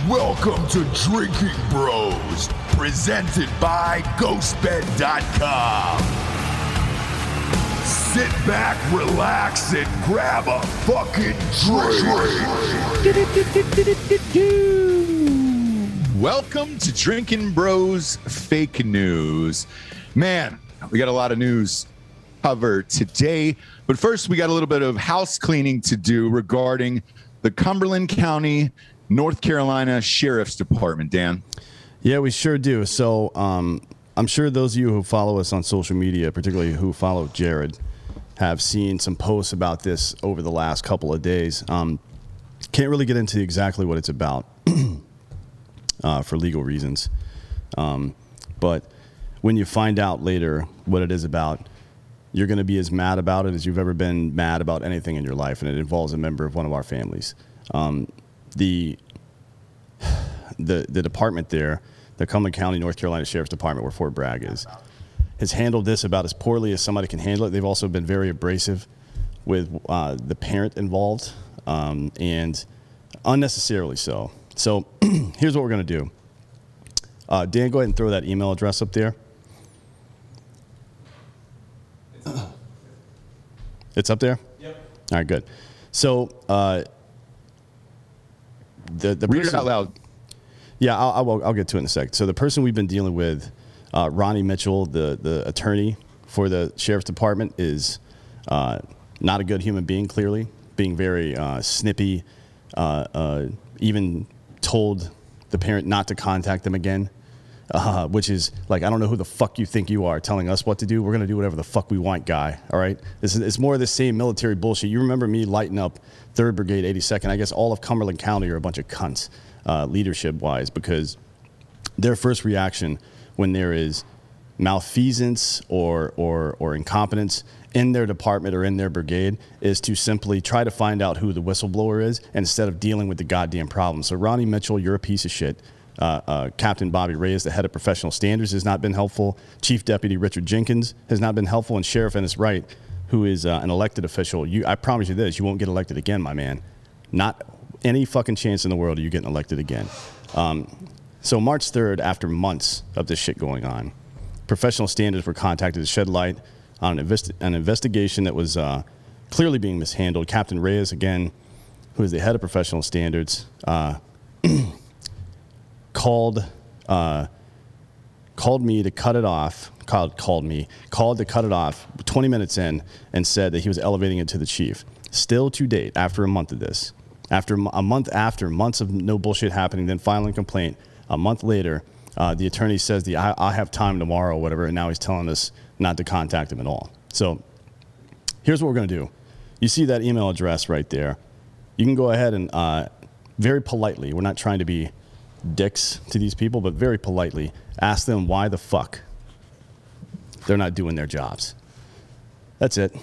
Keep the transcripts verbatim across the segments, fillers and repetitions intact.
Welcome to Drinking Bros, presented by ghost bed dot com. Sit back, relax, and grab a fucking drink. Welcome to Drinking Bros Fake News. Man, we got a lot of news cover today, but first we got a little bit of house cleaning to do regarding the Cumberland County, North Carolina Sheriff's Department. Dan? Yeah, we sure do. So um, I'm sure those of you who follow us on social media, particularly who follow Jared, have seen some posts about this over the last couple of days. Um, can't really get into exactly what it's about uh, for legal reasons. Um, but when you find out later what it is about, you're going to be as mad about it as you've ever been mad about anything in your life, and it involves a member of one of our families. Um, the the the department there, the Cumberland County, North Carolina Sheriff's Department, where Fort Bragg is, has handled this about as poorly as somebody can handle it. They've also been very abrasive with uh, the parent involved, um, and unnecessarily so. So here's what we're going to do. Uh, Dan, go ahead and throw that email address up there. It's up there? Yep. All right, good. So uh, the the Read person, it out loud. Yeah, I'll, I'll I'll get to it in a second. So the person we've been dealing with, uh, Ronnie Mitchell, the the attorney for the sheriff's department, is uh, not a good human being. Clearly, being very uh, snippy, uh, uh, even told the parent not to contact them again. Uh, which is like, I don't know who the fuck you think you are telling us what to do. We're going to do whatever the fuck we want, guy. All right. This is, it's more of the same military bullshit. You remember me lighting up third Brigade, eighty-second. I guess all of Cumberland County are a bunch of cunts, uh, leadership wise, because their first reaction when there is malfeasance or, or, or incompetence in their department or in their brigade is to simply try to find out who the whistleblower is instead of dealing with the goddamn problem. So Ronnie Mitchell, you're a piece of shit. Uh, uh, Captain Bobby Reyes, the head of professional standards, has not been helpful. Chief Deputy Richard Jenkins has not been helpful. And Sheriff Ennis Wright, who is uh, an elected official, you, I promise you this, you won't get elected again, my man. Not any fucking chance in the world of you getting elected again. Um, so March third, after months of this shit going on, professional standards were contacted to shed light on an, investi- an investigation that was uh, clearly being mishandled. Captain Reyes, again, who is the head of professional standards, uh, called uh, called me to cut it off, called, called me, called to cut it off twenty minutes in and said that he was elevating it to the chief. Still to date, after a month of this, after a month after, months of no bullshit happening, then filing a complaint, a month later, uh, the attorney says, the I, I have time tomorrow or whatever, and now he's telling us not to contact him at all. So here's what we're going to do. You see that email address right there. You can go ahead and uh, very politely, we're not trying to be dicks to these people, but very politely ask them why the fuck they're not doing their jobs. That's it.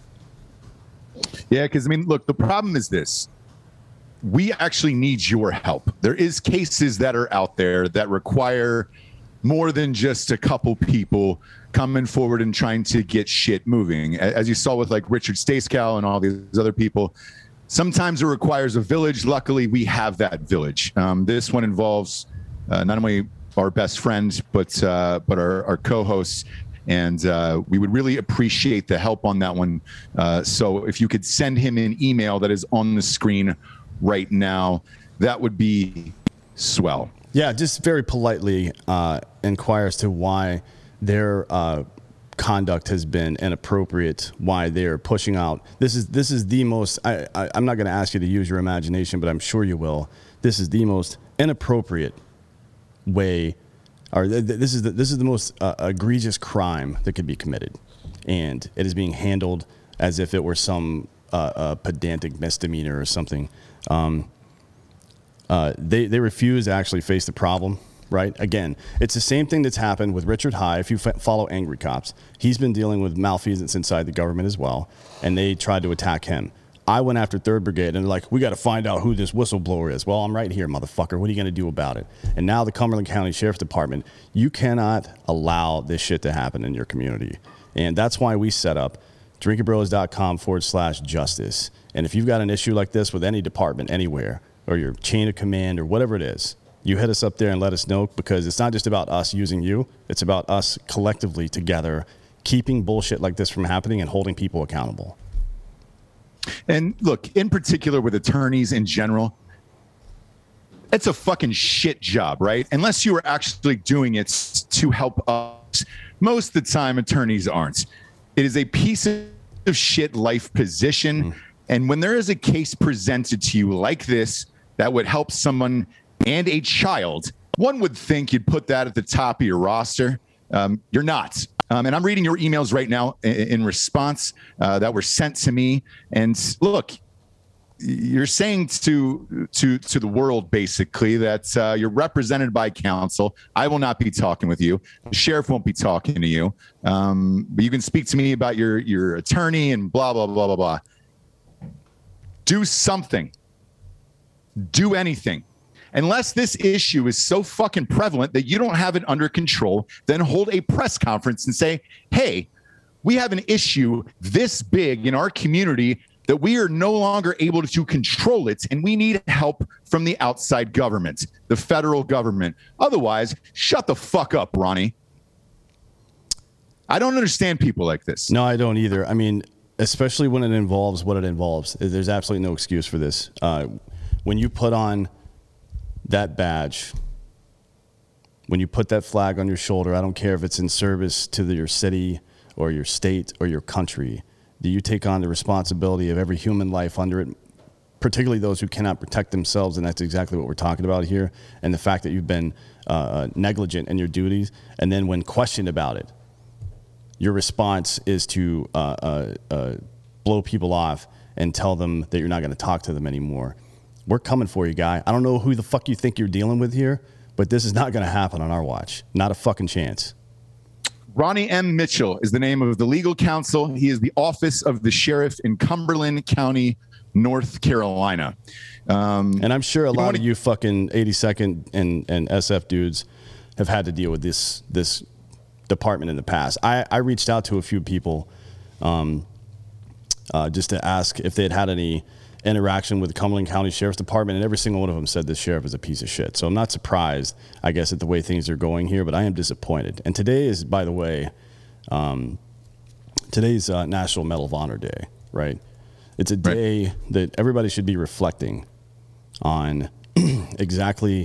Yeah, because, I mean, look, the problem is this. We actually need your help. There is cases that are out there that require more than just a couple people coming forward and trying to get shit moving. As you saw with, like, Richard Stacecal and all these other people, sometimes it requires a village. Luckily, we have that village. Um, this one involves uh, not only our best friend, but uh, but our, our co-hosts. And uh, we would really appreciate the help on that one. Uh, so if you could send him an email that is on the screen right now, that would be swell. Yeah, just very politely uh, inquire as to why their uh, conduct has been inappropriate, why they're pushing out. This is this is the most, I, I, I'm not going to ask you to use your imagination, but I'm sure you will. This is the most inappropriate way, or th- th- this is the, this is the most uh, egregious crime that could be committed. And it is being handled as if it were some uh, uh, pedantic misdemeanor or something. Um, uh, they, they refuse to actually face the problem. Right? Again, it's the same thing that's happened with Richard High. If you f- follow Angry Cops, he's been dealing with malfeasance inside the government as well, and they tried to attack him. I went after third Brigade, and they're like, we got to find out who this whistleblower is. Well, I'm right here, motherfucker. What are you going to do about it? And now the Cumberland County Sheriff's Department, you cannot allow this shit to happen in your community. And that's why we set up drinking bros dot com forward slash justice. And if you've got an issue like this with any department anywhere, or your chain of command or whatever it is, you hit us up there and let us know, because it's not just about us using you. It's about us collectively together keeping bullshit like this from happening and holding people accountable. And look, in particular with attorneys in general, it's a fucking shit job, right? Unless you are actually doing it to help us. Most of the time, attorneys aren't. It is a piece of shit life position. Mm. And when there is a case presented to you like this that would help someone and a child, one would think you'd put that at the top of your roster. Um, you're not. Um, and I'm reading your emails right now in, in response uh, that were sent to me. And look, you're saying to to to the world basically that uh, you're represented by counsel. I will not be talking with you. The sheriff won't be talking to you. Um, but you can speak to me about your your attorney and blah blah blah blah blah. Do something. Do anything. Unless this issue is so fucking prevalent that you don't have it under control, then hold a press conference and say, "Hey, we have an issue this big in our community that we are no longer able to control it, and we need help from the outside government, the federal government. Otherwise, shut the fuck up, Ronnie." I don't understand people like this. No, I don't either. I mean, especially when it involves what it involves. There's absolutely no excuse for this. Uh, when you put on that badge, when you put that flag on your shoulder, I don't care if it's in service to the, your city or your state or your country, do you take on the responsibility of every human life under it, particularly those who cannot protect themselves? And that's exactly what we're talking about here. And the fact that you've been uh, negligent in your duties. And then when questioned about it, your response is to uh, uh, uh, blow people off and tell them that you're not going to talk to them anymore. We're coming for you, guy. I don't know who the fuck you think you're dealing with here, but this is not going to happen on our watch. Not a fucking chance. Ronnie M. Mitchell is the name of the legal counsel. He is the office of the sheriff in Cumberland County, North Carolina. Um, and I'm sure a lot wanna... of you fucking eighty-second and, and S F dudes have had to deal with this this department in the past. I, I reached out to a few people um, uh, just to ask if they had had any interaction with the Cumberland County Sheriff's Department, and every single one of them said this sheriff is a piece of shit. So I'm not surprised, I guess, at the way things are going here, but I am disappointed. And today is, by the way, um, today's uh, National Medal of Honor Day, right? It's a day right. that everybody should be reflecting on exactly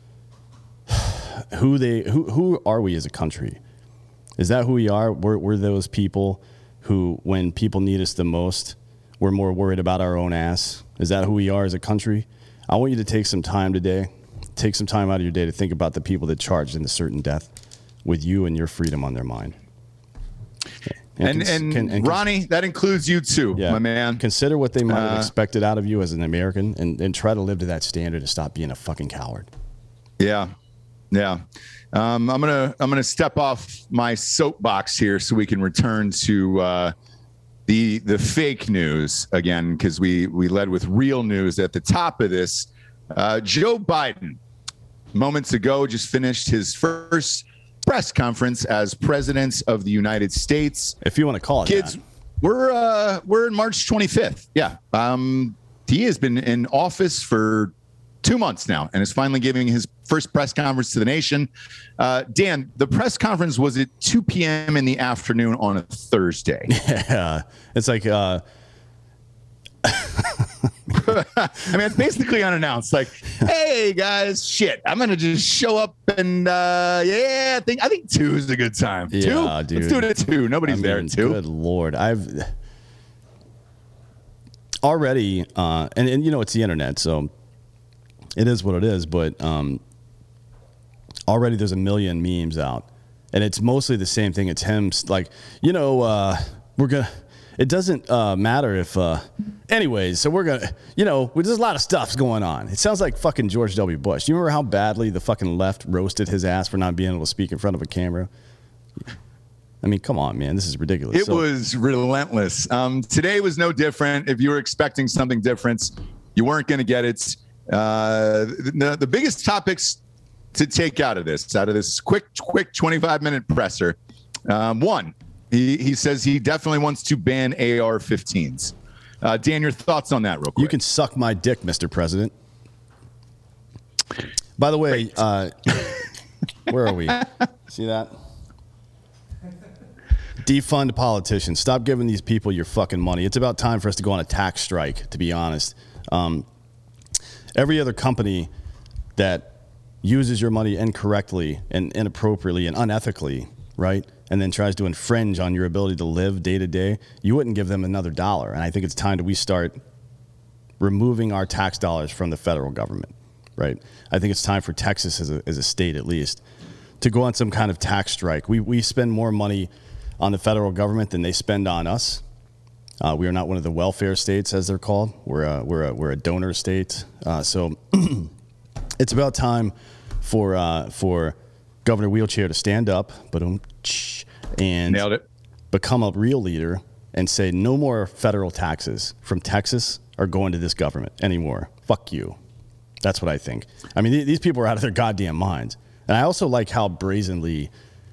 who they who who are we as a country. Is that who we are? We're, we're those people who, when people need us the most, we're more worried about our own ass. Is that who we are as a country? I want you to take some time today, take some time out of your day to think about the people that charged in a certain death with you and your freedom on their mind. And and, and, can, and Ronnie, cons- that includes you too, yeah, my man. Consider what they might have uh, expected out of you as an American, and, and try to live to that standard and stop being a fucking coward. Yeah, yeah. Um, I'm gonna I'm gonna step off my soapbox here so we can return to uh, the the fake news again, because we we led with real news at the top of this. Uh, Joe Biden, moments ago, just finished his first press conference as president of the United States. If you want to call it Kids, that. we're uh, we're in March twenty-fifth. Yeah, um, he has been in office for two months now and is finally giving his first press conference to the nation. Uh, Dan, the press conference was at two p.m. in the afternoon on a Thursday. Yeah, it's like, uh... I mean, it's basically unannounced. Like, hey guys, shit, I'm gonna just show up and uh, yeah, I think I think two is a good time. Yeah, two, dude. Let's do it at two. Nobody's I mean, there at two. Good Lord, I've already, uh, and and you know it's the internet, so it is what it is. But um, already there's a million memes out, and it's mostly the same thing. It's him, like, you know, uh, we're gonna. It doesn't uh, matter if, uh, anyways, so we're going to, you know, there's a lot of stuff going on. It sounds like fucking George W. Bush. Do you remember how badly the fucking left roasted his ass for not being able to speak in front of a camera? I mean, come on, man. This is ridiculous. It so, was relentless. Um, today was no different. If you were expecting something different, you weren't going to get it. Uh, the, the biggest topics to take out of this, out of this quick, quick twenty-five minute presser. Um, one, He he says he definitely wants to ban A R fifteens. Uh, Dan, your thoughts on that real quick? You can suck my dick, Mister President. By the way, uh, where are we? See that? Defund politicians. Stop giving these people your fucking money. It's about time for us to go on a tax strike, to be honest. Um, every other company that uses your money incorrectly and inappropriately and unethically, right, and then tries to infringe on your ability to live day to day, you wouldn't give them another dollar. And I think it's time that we start removing our tax dollars from the federal government, right? I think it's time for Texas as a, as a state, at least, to go on some kind of tax strike. We we spend more money on the federal government than they spend on us. Uh, we are not one of the welfare states, as they're called. We're a, we're a, we're a donor state. Uh, so it's about time for uh, for Governor Wheelchair to stand up, and Nailed it. become a real leader and say no more federal taxes from Texas are going to this government anymore. Fuck you. That's what I think. I mean, th- these people are out of their goddamn minds. And I also like how brazenly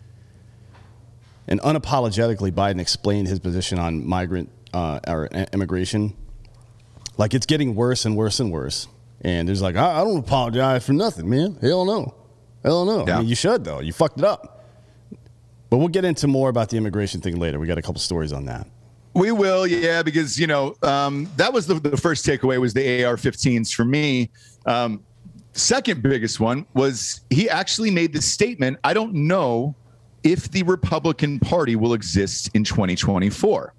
and unapologetically Biden explained his position on migrant uh, or immigration. Like, it's getting worse and worse and worse. And there's like, I, I don't apologize for nothing, man. Hell no. Hell no. Yeah. I mean, you should, though. You fucked it up. But we'll get into more about the immigration thing later. We got a couple stories on that. We will, yeah, because, you know, um, that was the, the first takeaway was the A R fifteens for me. Um, second biggest one was he actually made the statement, I don't know if the Republican Party will exist in twenty twenty-four.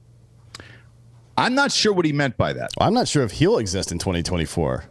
I'm not sure what he meant by that. I'm not sure if he'll exist in twenty twenty-four.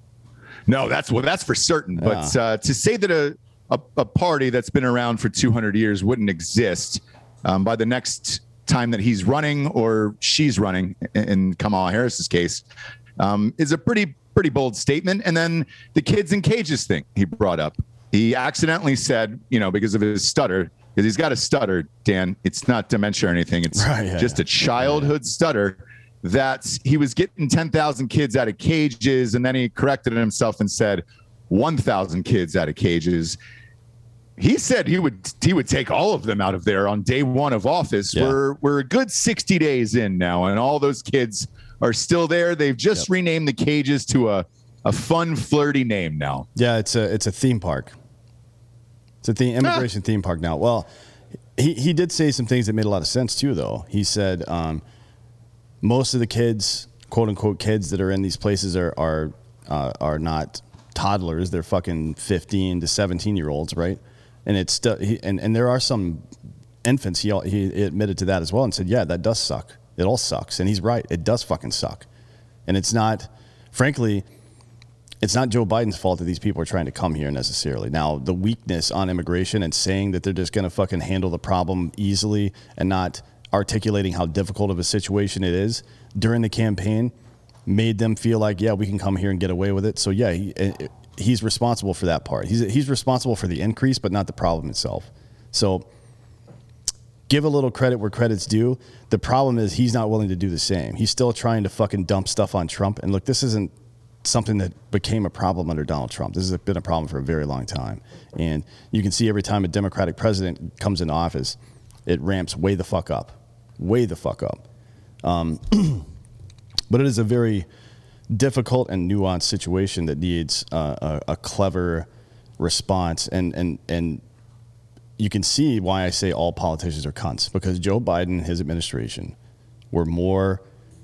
No, that's well, that's for certain. Yeah. But uh, to say that a, a, a party that's been around for two hundred years wouldn't exist um, by the next time that he's running or she's running, in Kamala Harris's case, um, is a pretty, pretty bold statement. And then the kids in cages thing he brought up. He accidentally said, you know, because of his stutter, because he's got a stutter, Dan, it's not dementia or anything. It's right, yeah, just yeah. a childhood yeah. stutter. That he was getting ten thousand kids out of cages, and then he corrected himself and said one thousand kids out of cages. He said he would he would take all of them out of there on day one of office. Yeah. We're we're a good sixty days in now, and all those kids are still there. They've just yep. renamed the cages to a, a fun, flirty name now. Yeah, it's a it's a theme park. It's a theme, immigration ah. theme park now. Well, he, he did say some things that made a lot of sense too, though. He said um, most of the kids, quote unquote kids that are in these places are are uh, are not toddlers. They're fucking fifteen to seventeen year olds, right? And it's still, he, and, and there are some infants. He he admitted to that as well and said, yeah, that does suck. It all sucks. And he's right. It does fucking suck. And it's not, frankly, it's not Joe Biden's fault that these people are trying to come here necessarily. Now, the weakness on immigration and saying that they're just going to fucking handle the problem easily and not articulating how difficult of a situation it is during the campaign made them feel like, yeah, we can come here and get away with it. So, yeah, he, it, he's responsible for that part. He's he's responsible for the increase, but not the problem itself. So give a little credit where credit's due. The problem is he's not willing to do the same. He's still trying to fucking dump stuff on Trump. And look, this isn't something that became a problem under Donald Trump. This has been a problem for a very long time. And you can see every time a Democratic president comes into office, it ramps way the fuck up. Way the fuck up. Um, but it is a very difficult and nuanced situation that needs uh, a, a clever response. And, and, and you can see why I say all politicians are cunts, because Joe Biden and his administration were more,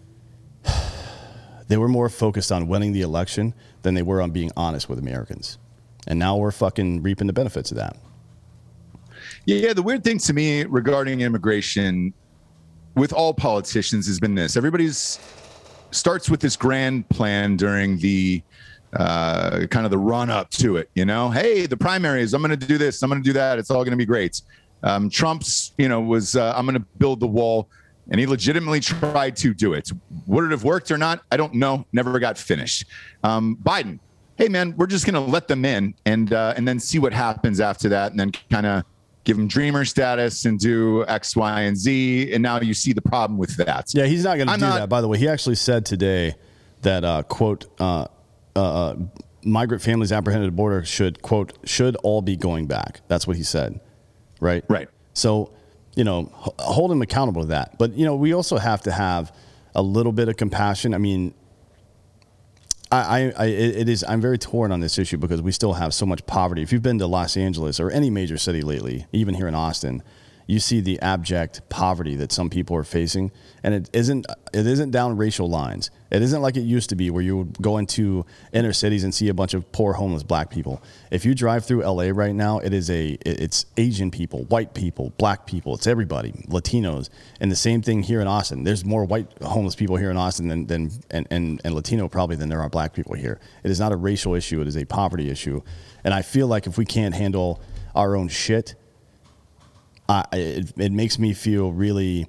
they were more focused on winning the election than they were on being honest with Americans. And now we're fucking reaping the benefits of that. Yeah, the weird thing to me regarding immigration with all politicians has been this. Everybody's starts with this grand plan during the uh, kind of the run up to it. You know, hey, the primaries, I'm going to do this, I'm going to do that. It's all going to be great. Um, Trump's, you know, was uh, I'm going to build the wall, and he legitimately tried to do it. Would it have worked or not? I don't know. Never got finished. Um, Biden, hey man, we're just going to let them in and uh, and then see what happens after that, and then kind of give them dreamer status and do X, Y, and Z. And now you see the problem with that. Yeah, he's not going to do not, that. By the way, he actually said today that, uh, quote, uh, uh, migrant families apprehended at the border should, quote, should all be going back. That's what he said. Right? Right. So, you know, h- hold him accountable to that. But, you know, we also have to have a little bit of compassion. I mean, I, I, it is. I'm very torn on this issue because we still have so much poverty. If you've been to Los Angeles or any major city lately, even here in Austin, you see the abject poverty that some people are facing, and it isn't. It isn't down racial lines. It isn't like it used to be, where you would go into inner cities and see a bunch of poor homeless black people. If you drive through L A right now, it is a. It's Asian people, white people, black people. It's everybody, Latinos, and the same thing here in Austin. There's more white homeless people here in Austin than than and and, and Latino probably than there are black people here. It is not a racial issue. It is a poverty issue, and I feel like if we can't handle our own shit. Uh, it, it makes me feel really,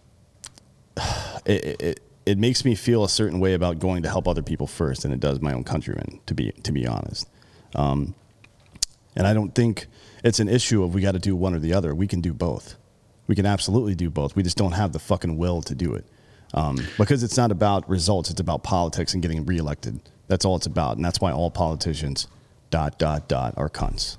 it, it it makes me feel a certain way about going to help other people first than it does my own countrymen, to be to be honest. Um, and I don't think it's an issue of we got to do one or the other. We can do both. We can absolutely do both. We just don't have the fucking will to do it. Um, because it's not about results. It's about politics and getting reelected. That's all it's about. And that's why all politicians, dot, dot, dot, are cunts.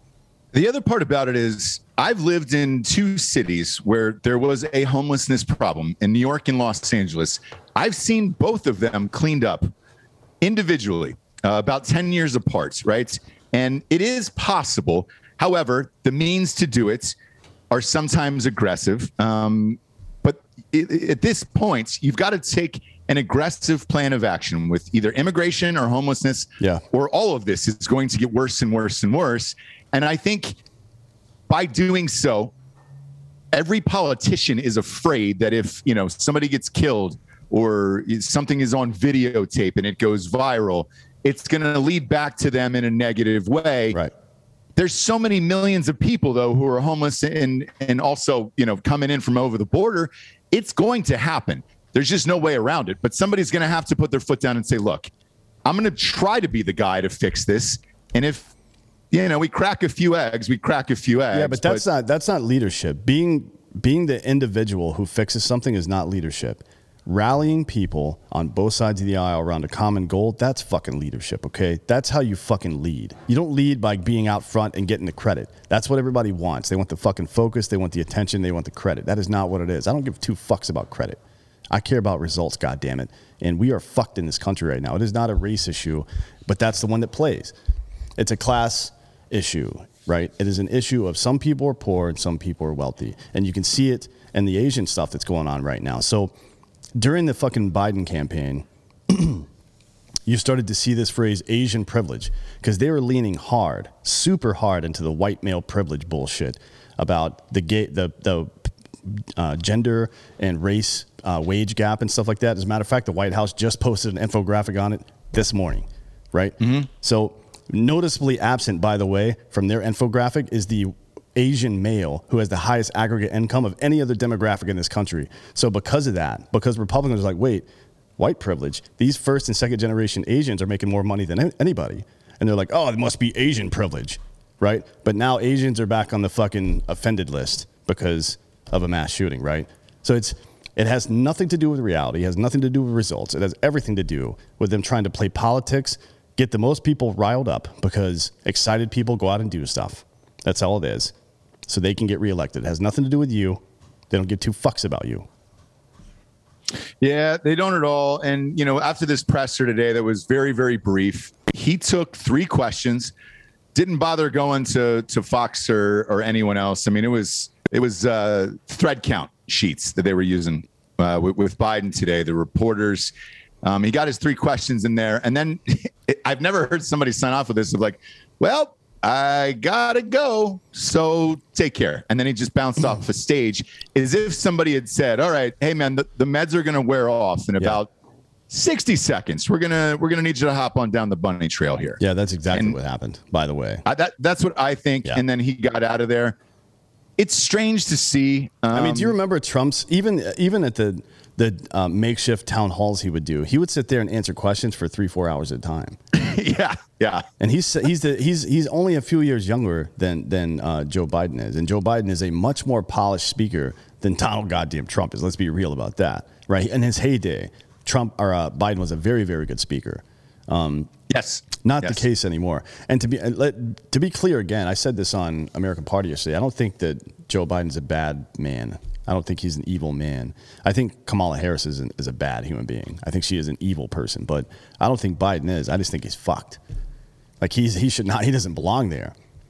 The other part about it is I've lived in two cities where there was a homelessness problem in New York and Los Angeles. I've seen both of them cleaned up individually, uh, about ten years apart, right? And it is possible. However, the means to do it are sometimes aggressive. Um, but it, it, at this point, you've got to take an aggressive plan of action with either immigration or homelessness, yeah. or all of this is going to get worse and worse and worse. And I think by doing so, every politician is afraid that if, you know, somebody gets killed or something is on videotape and it goes viral, it's going to lead back to them in a negative way. Right. There's so many millions of people, though, who are homeless and and also, you know, coming in from over the border. It's going to happen. There's just no way around it. But somebody's going to have to put their foot down and say, look, I'm going to try to be the guy to fix this. And if, you know, we crack a few eggs, we crack a few eggs. Yeah, but that's but, not that's not leadership. Being being the individual who fixes something is not leadership. Rallying people on both sides of the aisle around a common goal, that's fucking leadership, okay? That's how you fucking lead. You don't lead by being out front and getting the credit. That's what everybody wants. They want the fucking focus, they want the attention, they want the credit. That is not what it is. I don't give two fucks about credit. I care about results, goddammit. And we are fucked in this country right now. It is not a race issue, but that's the one that plays. It's a class issue, right? It is an issue of some people are poor and some people are wealthy. And you can see it in the Asian stuff that's going on right now. So during the fucking Biden campaign, you started to see this phrase Asian privilege because they were leaning hard, super hard into the white male privilege bullshit about the gay, the, the uh, gender and race uh, wage gap and stuff like that. As a matter of fact, the White House just posted an infographic on it this morning, right? Mm-hmm. So noticeably absent, by the way, from their infographic is the Asian male who has the highest aggregate income of any other demographic in this country. So because of that, because Republicans are like, wait, white privilege, these first and second generation Asians are making more money than anybody. And they're like, oh, it must be Asian privilege, right? But now Asians are back on the fucking offended list because of a mass shooting, right? So it's it has nothing to do with reality. It has nothing to do with results. It has everything to do with them trying to play politics, get the most people riled up because excited people go out and do stuff. That's all it is. So they can get reelected. It has nothing to do with you. They don't give two fucks about you. Yeah, they don't at all. And, you know, after this presser today that was very, very brief, he took three questions, didn't bother going to to Fox or, or anyone else. I mean, it was it was uh, thread count sheets that they were using uh, with, with Biden today, the reporters. Um, he got his three questions in there. And then I've never heard somebody sign off with this of like, well, I gotta go, so take care. And then he just bounced off the stage as if somebody had said, all right, hey man, the, the meds are gonna wear off in about yeah. sixty seconds. We're gonna we're gonna need you to hop on down the bunny trail here. Yeah, that's exactly and what happened, by the way. I, that that's what I think. Yeah. And then he got out of there. It's strange to see. Um, I mean, do you remember Trump's even even at the the uh, makeshift town halls he would do? He would sit there and answer questions for three, four hours at a time. yeah, yeah. And he's he's the, he's he's only a few years younger than than uh, Joe Biden is, and Joe Biden is a much more polished speaker than Donald goddamn Trump is. Let's be real about that, right? In his heyday, Trump or uh, Biden was a very very good speaker. Um, yes, not yes. the case anymore. And to be uh, let, to be clear again, I said this on American Party yesterday. I don't think that Joe Biden's a bad man. I don't think he's an evil man. I think Kamala Harris is, an, is a bad human being. I think she is an evil person, but I don't think Biden is. I just think he's fucked. Like he's he should not. He doesn't belong there.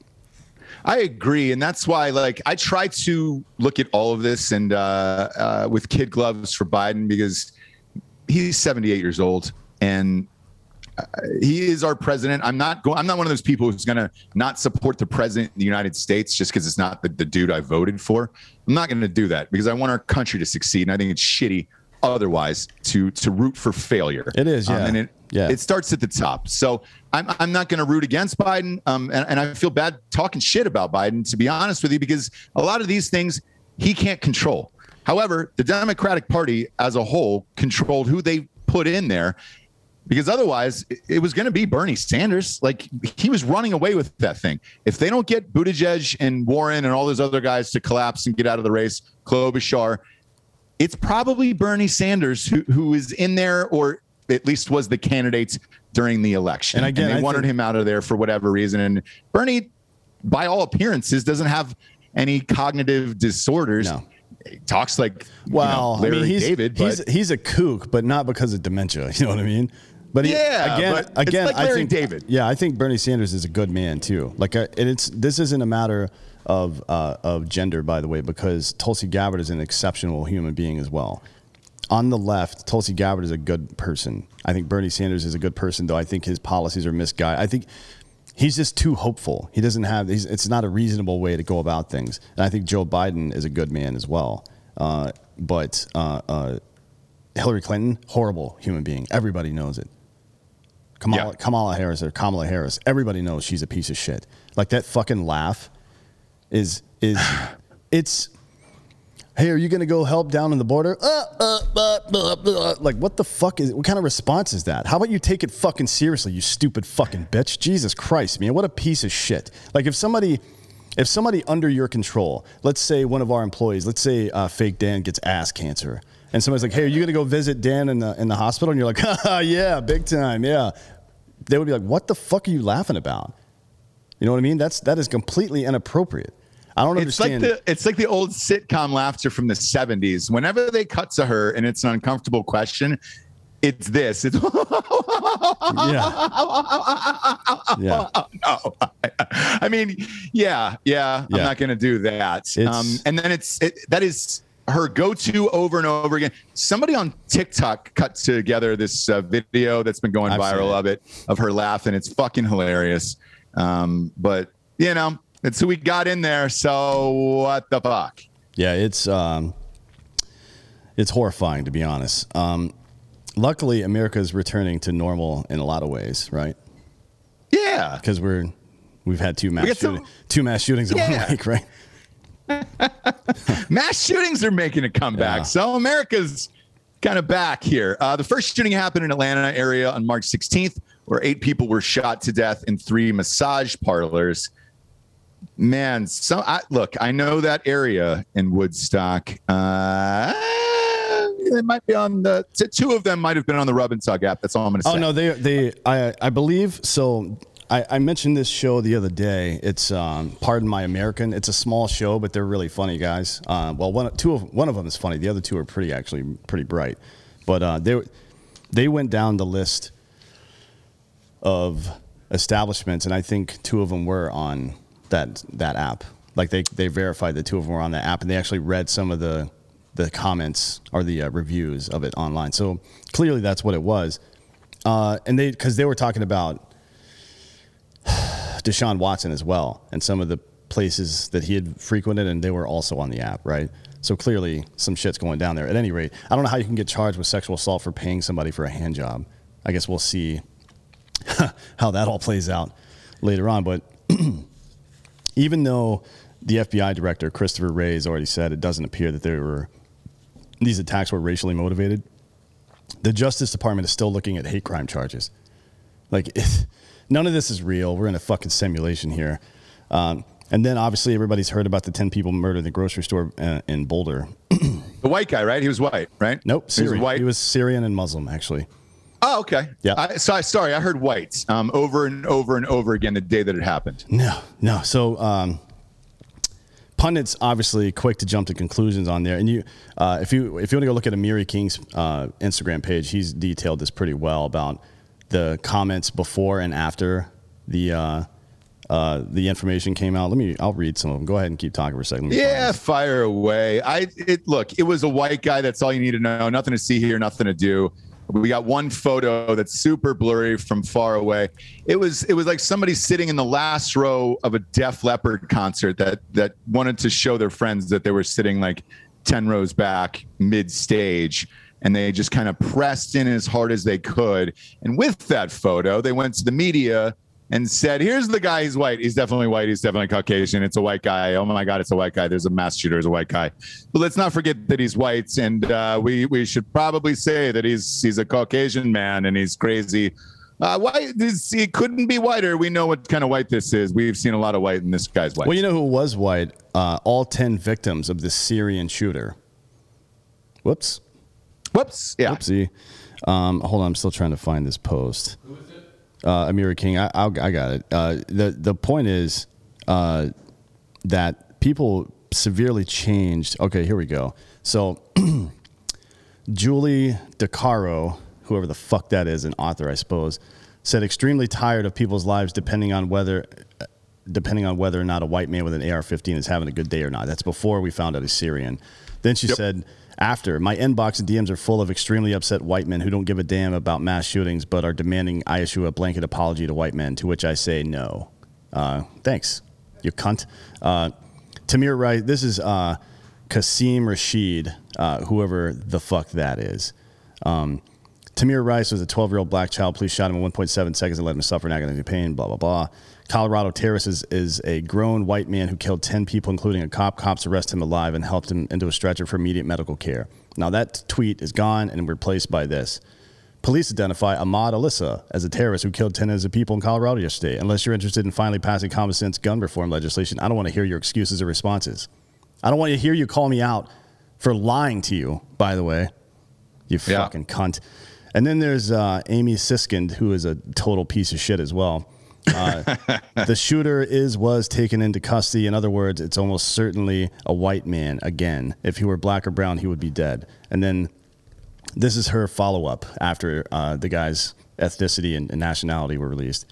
I agree, and that's why, like, I try to look at all of this and uh, uh, with kid gloves for Biden because he's seventy-eight years old and uh, he is our president. I'm not going. I'm not one of those people who's going to not support the president of the United States just because it's not the, the dude I voted for. I'm not going to do that because I want our country to succeed, and I think it's shitty otherwise to to root for failure. It is, yeah, um, and it yeah. it starts at the top. So I'm I'm not going to root against Biden, um, and, and I feel bad talking shit about Biden, to be honest with you, because a lot of these things he can't control. However, the Democratic Party as a whole controlled who they put in there, because otherwise it, it was going to be Bernie Sanders. Like he was running away with that thing. If they don't get Buttigieg and Warren and all those other guys to collapse and get out of the race, Klobuchar, it's probably Bernie Sanders who, who is in there, or at least was the candidate during the election. And again, and they I wanted think- him out of there for whatever reason. And Bernie, by all appearances, doesn't have any cognitive disorders. No. He talks like Well, you know, Larry I mean, he's, David. he's But he's a kook, but not because of dementia. You know what I mean? But he, Yeah, again, but it's again, like I Larry think David. Yeah, I think Bernie Sanders is a good man too. Like, uh, and it's this isn't a matter of uh, of gender, by the way, because Tulsi Gabbard is an exceptional human being as well. On the left, Tulsi Gabbard is a good person. I think Bernie Sanders is a good person, though I think his policies are misguided. I think he's just too hopeful. He doesn't have. He's, it's not a reasonable way to go about things. And I think Joe Biden is a good man as well. Uh, but uh, uh, Hillary Clinton, horrible human being. Everybody knows it. Kamala, Yeah. Kamala Harris or Kamala Harris, everybody knows she's a piece of shit. Like that fucking laugh is is it's. Hey, are you gonna go help down on the border? Uh, uh, uh, uh, uh. Like, what the fuck is? What kind of response is that? How about you take it fucking seriously, you stupid fucking bitch? Jesus Christ, man, what a piece of shit. Like, if somebody. If somebody under your control, let's say one of our employees, let's say uh, fake Dan gets ass cancer, and somebody's like, hey, are you going to go visit Dan in the in the hospital? And you're like, haha, yeah, big time, yeah. They would be like, what the fuck are you laughing about? You know what I mean? That's that is completely inappropriate. I don't it's understand. like the it's like the old sitcom laughter from the seventies. Whenever they cut to her and it's an uncomfortable question, it's this. It's yeah. Yeah. No, I mean, yeah, yeah. Yeah. I'm not going to do that. It's- Um, and then it's it, that is her go-to over and over again. Somebody on TikTok cut together this uh, video that's been going I've seen viral it. of it of her laughing. It's fucking hilarious. Um, but you know, it's who we got in there. So what the fuck? Yeah, it's um, it's horrifying, to be honest. Um, luckily, America is returning to normal in a lot of ways, right? Yeah. Because we're we've had two mass got some- shooting, two mass shootings in Yeah. one week, right? Mass shootings are making a comeback. Yeah. So America's kind of back here. Uh, the first shooting happened in Atlanta area on March sixteenth, where eight people were shot to death in three massage parlors. Man, so I, look, I know that area in Woodstock. Uh, they might be on the t- two of them might have been on the Rub and Tug app. That's all I'm going to say. Oh no, they they I I believe so. I, I mentioned this show the other day. It's um, Pardon My American. It's a small show, but they're really funny guys. Uh, well, one two of one of them is funny. The other two are pretty actually pretty bright. But uh, they they went down the list of establishments, and I think two of them were on that that app. Like they they verified that two of them were on the app, and they actually read some of the the comments or the uh, reviews of it online. So clearly that's what it was. Uh, and they because they were talking about Deshaun Watson as well, and some of the places that he had frequented, and they were also on the app, right? So clearly some shit's going down there. At any rate, I don't know how you can get charged with sexual assault for paying somebody for a hand job. I guess we'll see how that all plays out later on. But even though the F B I director, Christopher Wray, has already said it doesn't appear that there were these attacks were racially motivated, the Justice Department is still looking at hate crime charges. Like, it, none of this is real. We're in a fucking simulation here. Um, and then obviously everybody's heard about the ten people murdered in the grocery store uh, in Boulder. The white guy, right? He was white, right? Nope, He was Syrian. white. He was Syrian and Muslim, actually. Oh, okay. Yeah. I, so I, sorry, I heard white um, over and over and over again the day that it happened. No, no. So um, pundits obviously quick to jump to conclusions on there. And you, uh, if you if you want to go look at Amiri King's uh, Instagram page, he's detailed this pretty well about the comments before and after the uh, uh, the information came out. Let me, I'll read some of them. Go ahead and keep talking for a second. Yeah, fire away. I it look, it was a white guy. That's all you need to know. Nothing to see here, nothing to do. We got one photo that's super blurry from far away. It was it was like somebody sitting in the last row of a Def Leppard concert that that wanted to show their friends that they were sitting like ten rows back mid stage, and they just kind of pressed in as hard as they could. And with that photo, they went to the media and said, here's the guy. He's white. He's definitely white. He's definitely Caucasian. It's a white guy. Oh, my God, it's a white guy. There's a mass shooter. There's a white guy. But let's not forget that he's white. And uh, we we should probably say that he's he's a Caucasian man and he's crazy. Uh, white, this, he couldn't be whiter. We know what kind of white this is. We've seen a lot of white, and this guy's white. Well, you know who was white? Uh, all ten victims of this Syrian shooter. Whoops. Whoops. Yeah. Whoopsie. Um, hold on. I'm still trying to find this post. Who is it? Uh, Amiri King, I, I, I got it. Uh, the the point is uh, that people severely changed. Okay, here we go. So Julie DeCaro, whoever the fuck that is, an author, I suppose, said extremely tired of people's lives depending on whether depending on whether or not a white man with an A R fifteen is having a good day or not. That's before we found out he's Syrian. Then she yep. said, after, my inbox and D Ms are full of extremely upset white men who don't give a damn about mass shootings but are demanding I issue a blanket apology to white men, to which I say no. Uh, thanks, you cunt. Uh, Tamir Rice, this is uh, Qasim Rashid, uh, whoever the fuck that is. Um, Tamir Rice was a twelve-year-old black child. Police shot him in one point seven seconds and let him suffer in agony and pain, blah, blah, blah. Colorado Terrace is, is a grown white man who killed ten people, including a cop. Cops arrested him alive and helped him into a stretcher for immediate medical care. Now, that tweet is gone and replaced by this. Police identify Ahmad Alissa as a terrorist who killed ten innocent people in Colorado yesterday. Unless you're interested in finally passing common sense gun reform legislation, I don't want to hear your excuses or responses. I don't want to hear you call me out for lying to you, by the way. You yeah. fucking cunt. And then there's uh, Amy Siskind, who is a total piece of shit as well. Uh, the shooter is was taken into custody. In other words, it's almost certainly a white man again. If he were black or brown, he would be dead. And then this is her follow-up after uh, the guy's ethnicity and, and nationality were released.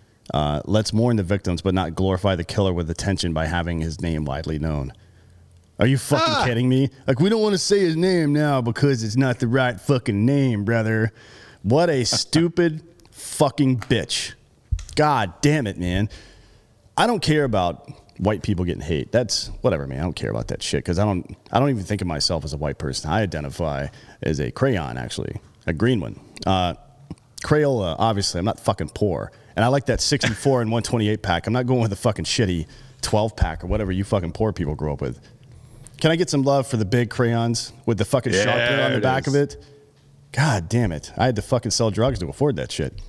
Uh, let's mourn the victims, but not glorify the killer with attention by having his name widely known. Are you fucking ah. kidding me? Like, we don't want to say his name now because it's not the right fucking name, brother. What a stupid fucking bitch. God damn it, man. I don't care about white people getting hate. That's whatever, man. I don't care about that shit because I don't I don't even think of myself as a white person. I identify as a crayon, actually, a green one. Uh, Crayola, obviously, I'm not fucking poor. And I like that sixty-four and one twenty-eight pack. I'm not going with a fucking shitty twelve pack or whatever you fucking poor people grow up with. Can I get some love for the big crayons with the fucking yeah, sharpener on the back is. of it? God damn it. I had to fucking sell drugs to afford that shit.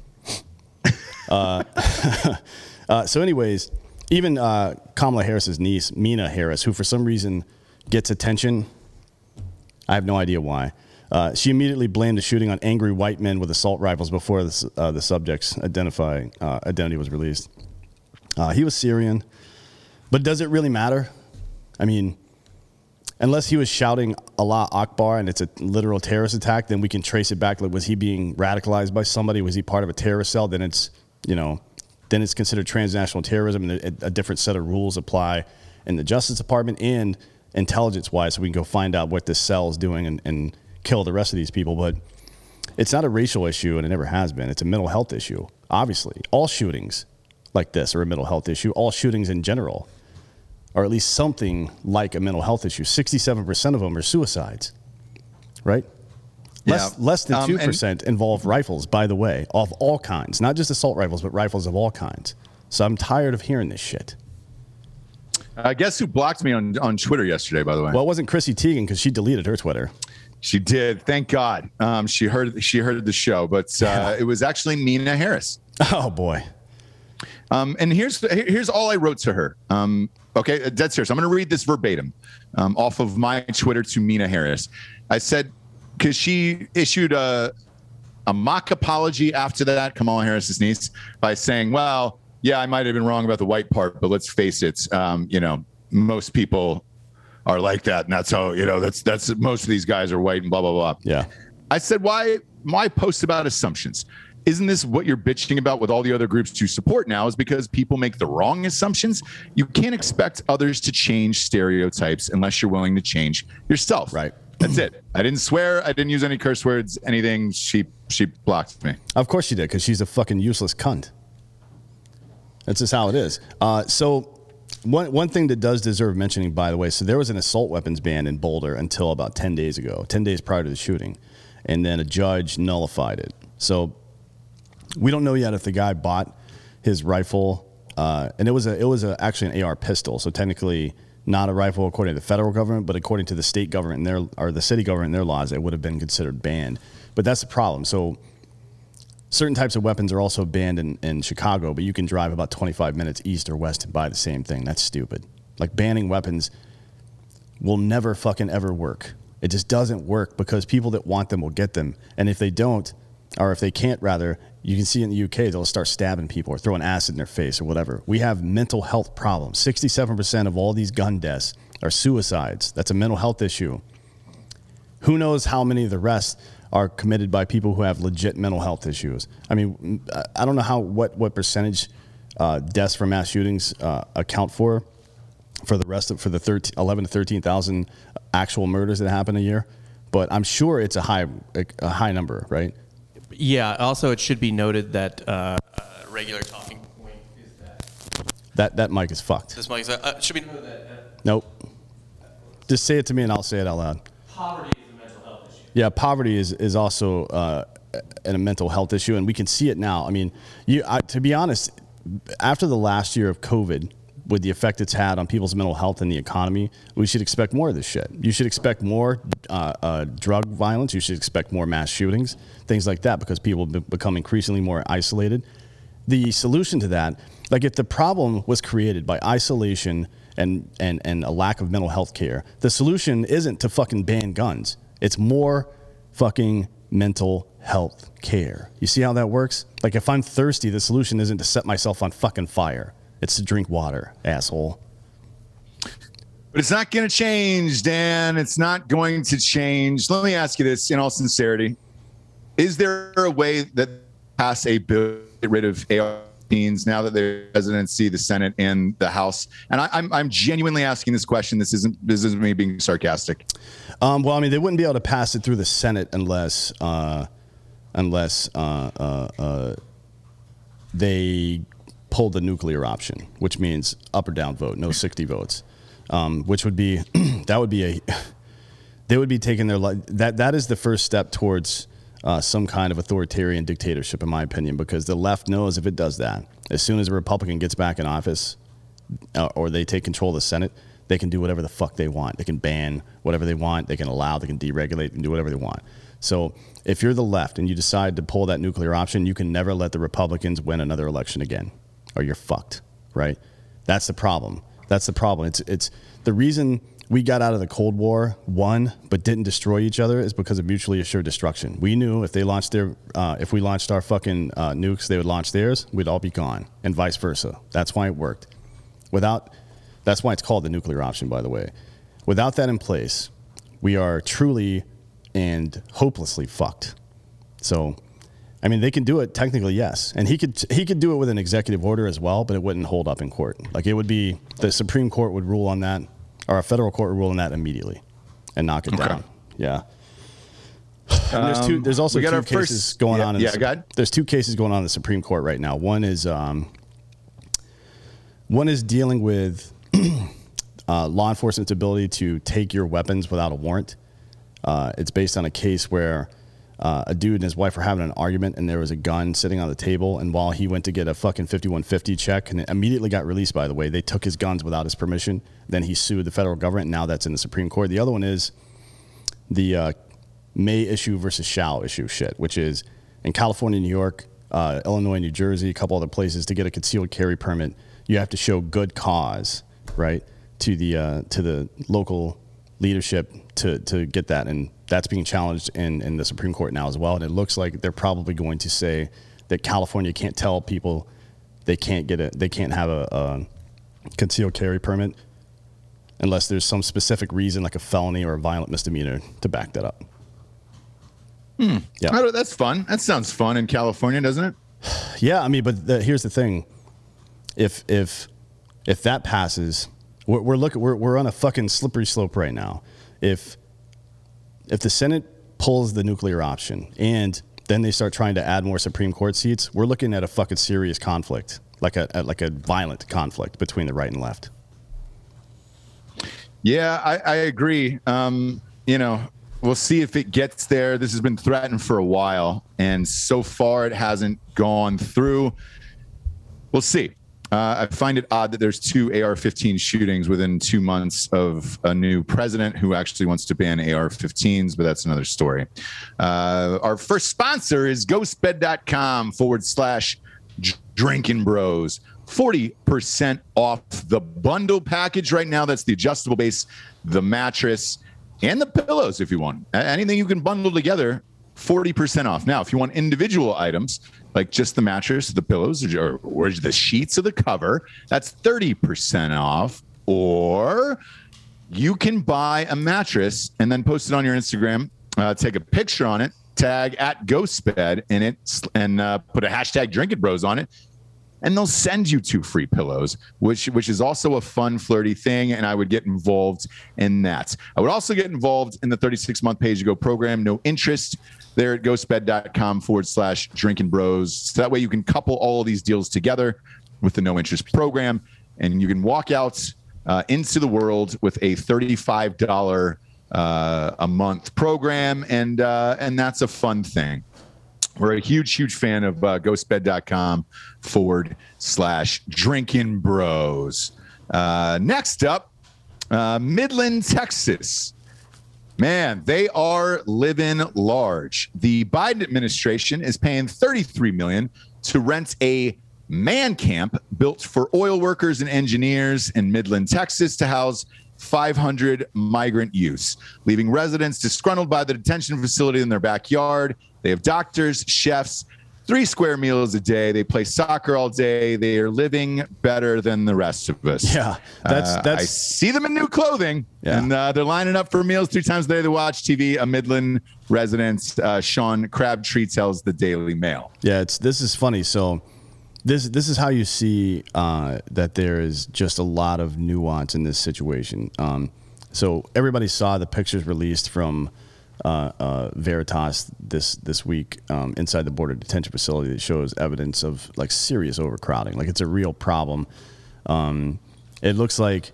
uh, uh, so anyways, even uh, Kamala Harris's niece, Mina Harris, who for some reason gets attention, I have no idea why. Uh, she immediately blamed the shooting on angry white men with assault rifles before the, uh, the subject's identify, uh, identity was released. Uh, he was Syrian, but does it really matter? I mean, unless he was shouting Allah Akbar and it's a literal terrorist attack, then we can trace it back. Like, was he being radicalized by somebody? Was he part of a terrorist cell? Then it's, you know, then it's considered transnational terrorism, and a, a different set of rules apply in the Justice Department and intelligence-wise, so we can go find out what this cell is doing and, and kill the rest of these people. But it's not a racial issue, and it never has been. It's a mental health issue, obviously. All shootings like this are a mental health issue. All shootings in general or at least something like a mental health issue. sixty-seven percent of them are suicides, right? Yeah. Less, less than two percent um, involve rifles, by the way, of all kinds. Not just assault rifles, but rifles of all kinds. So I'm tired of hearing this shit. Uh, guess who blocked me on, on Twitter yesterday, by the way? Well, it wasn't Chrissy Teigen because she deleted her Twitter. She did. Thank God. Um, she heard she heard the show, but uh, yeah. It was actually Mina Harris. Oh, boy. Um, and here's here's all I wrote to her. Um, okay, dead serious. I'm going to read this verbatim um, off of my Twitter to Mina Harris. I said, because she issued a, a mock apology after that, Kamala Harris's niece, by saying, well, yeah, I might have been wrong about the white part, but let's face it, um, you know, most people are like that, and that's how, you know, that's that's most of these guys are white and blah blah blah. Yeah. I said, why why post about assumptions? Isn't this what you're bitching about with all the other groups you support now, is because people make the wrong assumptions? You can't expect others to change stereotypes unless you're willing to change yourself. Right. That's it. I didn't swear. I didn't use any curse words, anything. She she blocked me. Of course she did, because she's a fucking useless cunt. That's just how it is. Uh, so one one thing that does deserve mentioning, by the way, so there was an assault weapons ban in Boulder until about ten days ago, ten days prior to the shooting. And then a judge nullified it. So we don't know yet if the guy bought his rifle, uh, and it was a it was a, actually an A R pistol. So technically not a rifle according to the federal government, but according to the state government and their or the city government and their laws, it would have been considered banned. But that's the problem. So certain types of weapons are also banned in, in Chicago, but you can drive about twenty-five minutes east or west and buy the same thing. That's stupid. Like, banning weapons will never fucking ever work. It just doesn't work, because people that want them will get them. And if they don't, or if they can't, rather, you can see in the U K, they'll start stabbing people or throwing acid in their face or whatever. We have mental health problems. sixty-seven percent of all these gun deaths are suicides. That's a mental health issue. Who knows how many of the rest are committed by people who have legit mental health issues? I mean, I don't know how what, what percentage uh, deaths from mass shootings uh, account for, for the rest of, for the thirteen, eleven to thirteen thousand actual murders that happen a year. But I'm sure it's a high, a high number, right? Yeah. Also, it should be noted that uh, a regular talking point is that that that mic is fucked. This mic is, uh, should be noted that uh, nope. Just say it to me and I'll say it out loud. Poverty is a mental health issue. Yeah, poverty is is also uh, a mental health issue, and we can see it now. I mean, you I, to be honest, after the last year of COVID, with the effect it's had on people's mental health and the economy, we should expect more of this shit. You should expect more uh, uh, drug violence. You should expect more mass shootings, things like that, because people be- become increasingly more isolated. The solution to that, like if the problem was created by isolation and, and, and a lack of mental health care, the solution isn't to fucking ban guns. It's more fucking mental health care. You see how that works? Like, if I'm thirsty, the solution isn't to set myself on fucking fire. It's to drink water, asshole. But it's not going to change, Dan. It's not going to change. Let me ask you this in all sincerity. Is there a way that pass a bill to get rid of A R fifteens now that the presidency, the Senate, and the House? And I, I'm I'm genuinely asking this question. This isn't this isn't me being sarcastic. Um, well, I mean, they wouldn't be able to pass it through the Senate unless uh, unless uh, uh, uh, they pulled the nuclear option, which means up or down vote, no sixty votes, um, which would be that would be a they would be taking their li- that that is the first step towards uh, some kind of authoritarian dictatorship, in my opinion, because the left knows if it does that, as soon as a Republican gets back in office uh, or they take control of the Senate, they can do whatever the fuck they want. They can ban whatever they want. They can allow. They can deregulate and do whatever they want. So if you're the left and you decide to pull that nuclear option, you can never let the Republicans win another election again, or you're fucked, right? That's the problem. That's the problem. It's it's the reason we got out of the Cold War, won, but didn't destroy each other, is because of mutually assured destruction. We knew if they launched their, uh, if we launched our fucking uh, nukes, they would launch theirs. We'd all be gone, and vice versa. That's why it worked. Without, that's why it's called the nuclear option, by the way. Without that in place, we are truly and hopelessly fucked. So, I mean, they can do it technically, yes, and he could he could do it with an executive order as well, but it wouldn't hold up in court. Like, it would be the Supreme Court would rule on that, or a federal court would rule on that immediately, and knock it okay. down. Yeah. And there's two. There's also two cases first, going yeah, on. In yeah, the, go ahead. There's two cases going on in the Supreme Court right now. One is um, one is dealing with uh, law enforcement's ability to take your weapons without a warrant. Uh, it's based on a case where uh, a dude and his wife were having an argument, and there was a gun sitting on the table. And while he went to get a fucking fifty-one fifty check, and it immediately got released, by the way, they took his guns without his permission. Then he sued the federal government, and now that's in the Supreme Court. The other one is the uh, may issue versus shall issue shit, which is in California, New York, uh, Illinois, New Jersey, a couple other places. To get a concealed carry permit, you have to show good cause, right, to the uh, to the local leadership to to get that, and that's being challenged in, in the Supreme Court now as well. And it looks like they're probably going to say that California can't tell people they can't get a they can't have a, a concealed carry permit unless there's some specific reason like a felony or a violent misdemeanor to back that up. Hmm. Yeah, oh, that's fun. That sounds fun in California, doesn't it? Yeah, I mean, but the, here's the thing: if if if that passes, we're, we're looking we're we're on a fucking slippery slope right now. If if the Senate pulls the nuclear option and then they start trying to add more Supreme Court seats, we're looking at a fucking serious conflict, like a, a like a violent conflict between the right and left. Yeah, I, I agree. Um, you know. We'll see if it gets there. This has been threatened for a while, and so far it hasn't gone through. We'll see. Uh, I find it odd that there's two A R fifteen shootings within two months of a new president who actually wants to ban A R fifteens, but that's another story. Uh, our first sponsor is ghostbed.com forward slash drinking bros. forty percent off the bundle package right now. That's the adjustable base, the mattress, and the pillows if you want. Anything you can bundle together, forty percent off. Now, if you want individual items, like just the mattress, the pillows, or, or the sheets of the cover, that's thirty percent off. Or you can buy a mattress and then post it on your Instagram, uh, take a picture on it, tag at GhostBed in it, and uh, put a hashtag Drinking Bros on it. And they'll send you two free pillows, which which is also a fun, flirty thing. And I would get involved in that. I would also get involved in the thirty-six month pay-as-you-go program. No interest there at ghostbed.com forward slash drinking bros. So that way you can couple all of these deals together with the no interest program. And you can walk out uh, into the world with a thirty-five dollars uh, a month program. And, uh, and that's a fun thing. We're a huge, huge fan of uh, ghostbed.com forward slash drinking bros. Uh, next up, uh, Midland, Texas. Man, they are living large. The Biden administration is paying thirty-three million dollars to rent a man camp built for oil workers and engineers in Midland, Texas to house five hundred migrant youths, leaving residents disgruntled by the detention facility in their backyard. They have doctors, chefs, three square meals a day. They play soccer all day. They are living better than the rest of us. Yeah, that's uh, that's. I see them in new clothing, yeah. and uh, they're lining up for meals three times a day. They watch T V. A Midland resident, uh, Sean Crabtree, tells the Daily Mail. Yeah, it's this is funny. So this this is how you see uh, that there is just a lot of nuance in this situation. Um, so everybody saw the pictures released from Uh, uh, Veritas this this week um, inside the border detention facility that shows evidence of like serious overcrowding. Like it's a real problem. Um, it looks like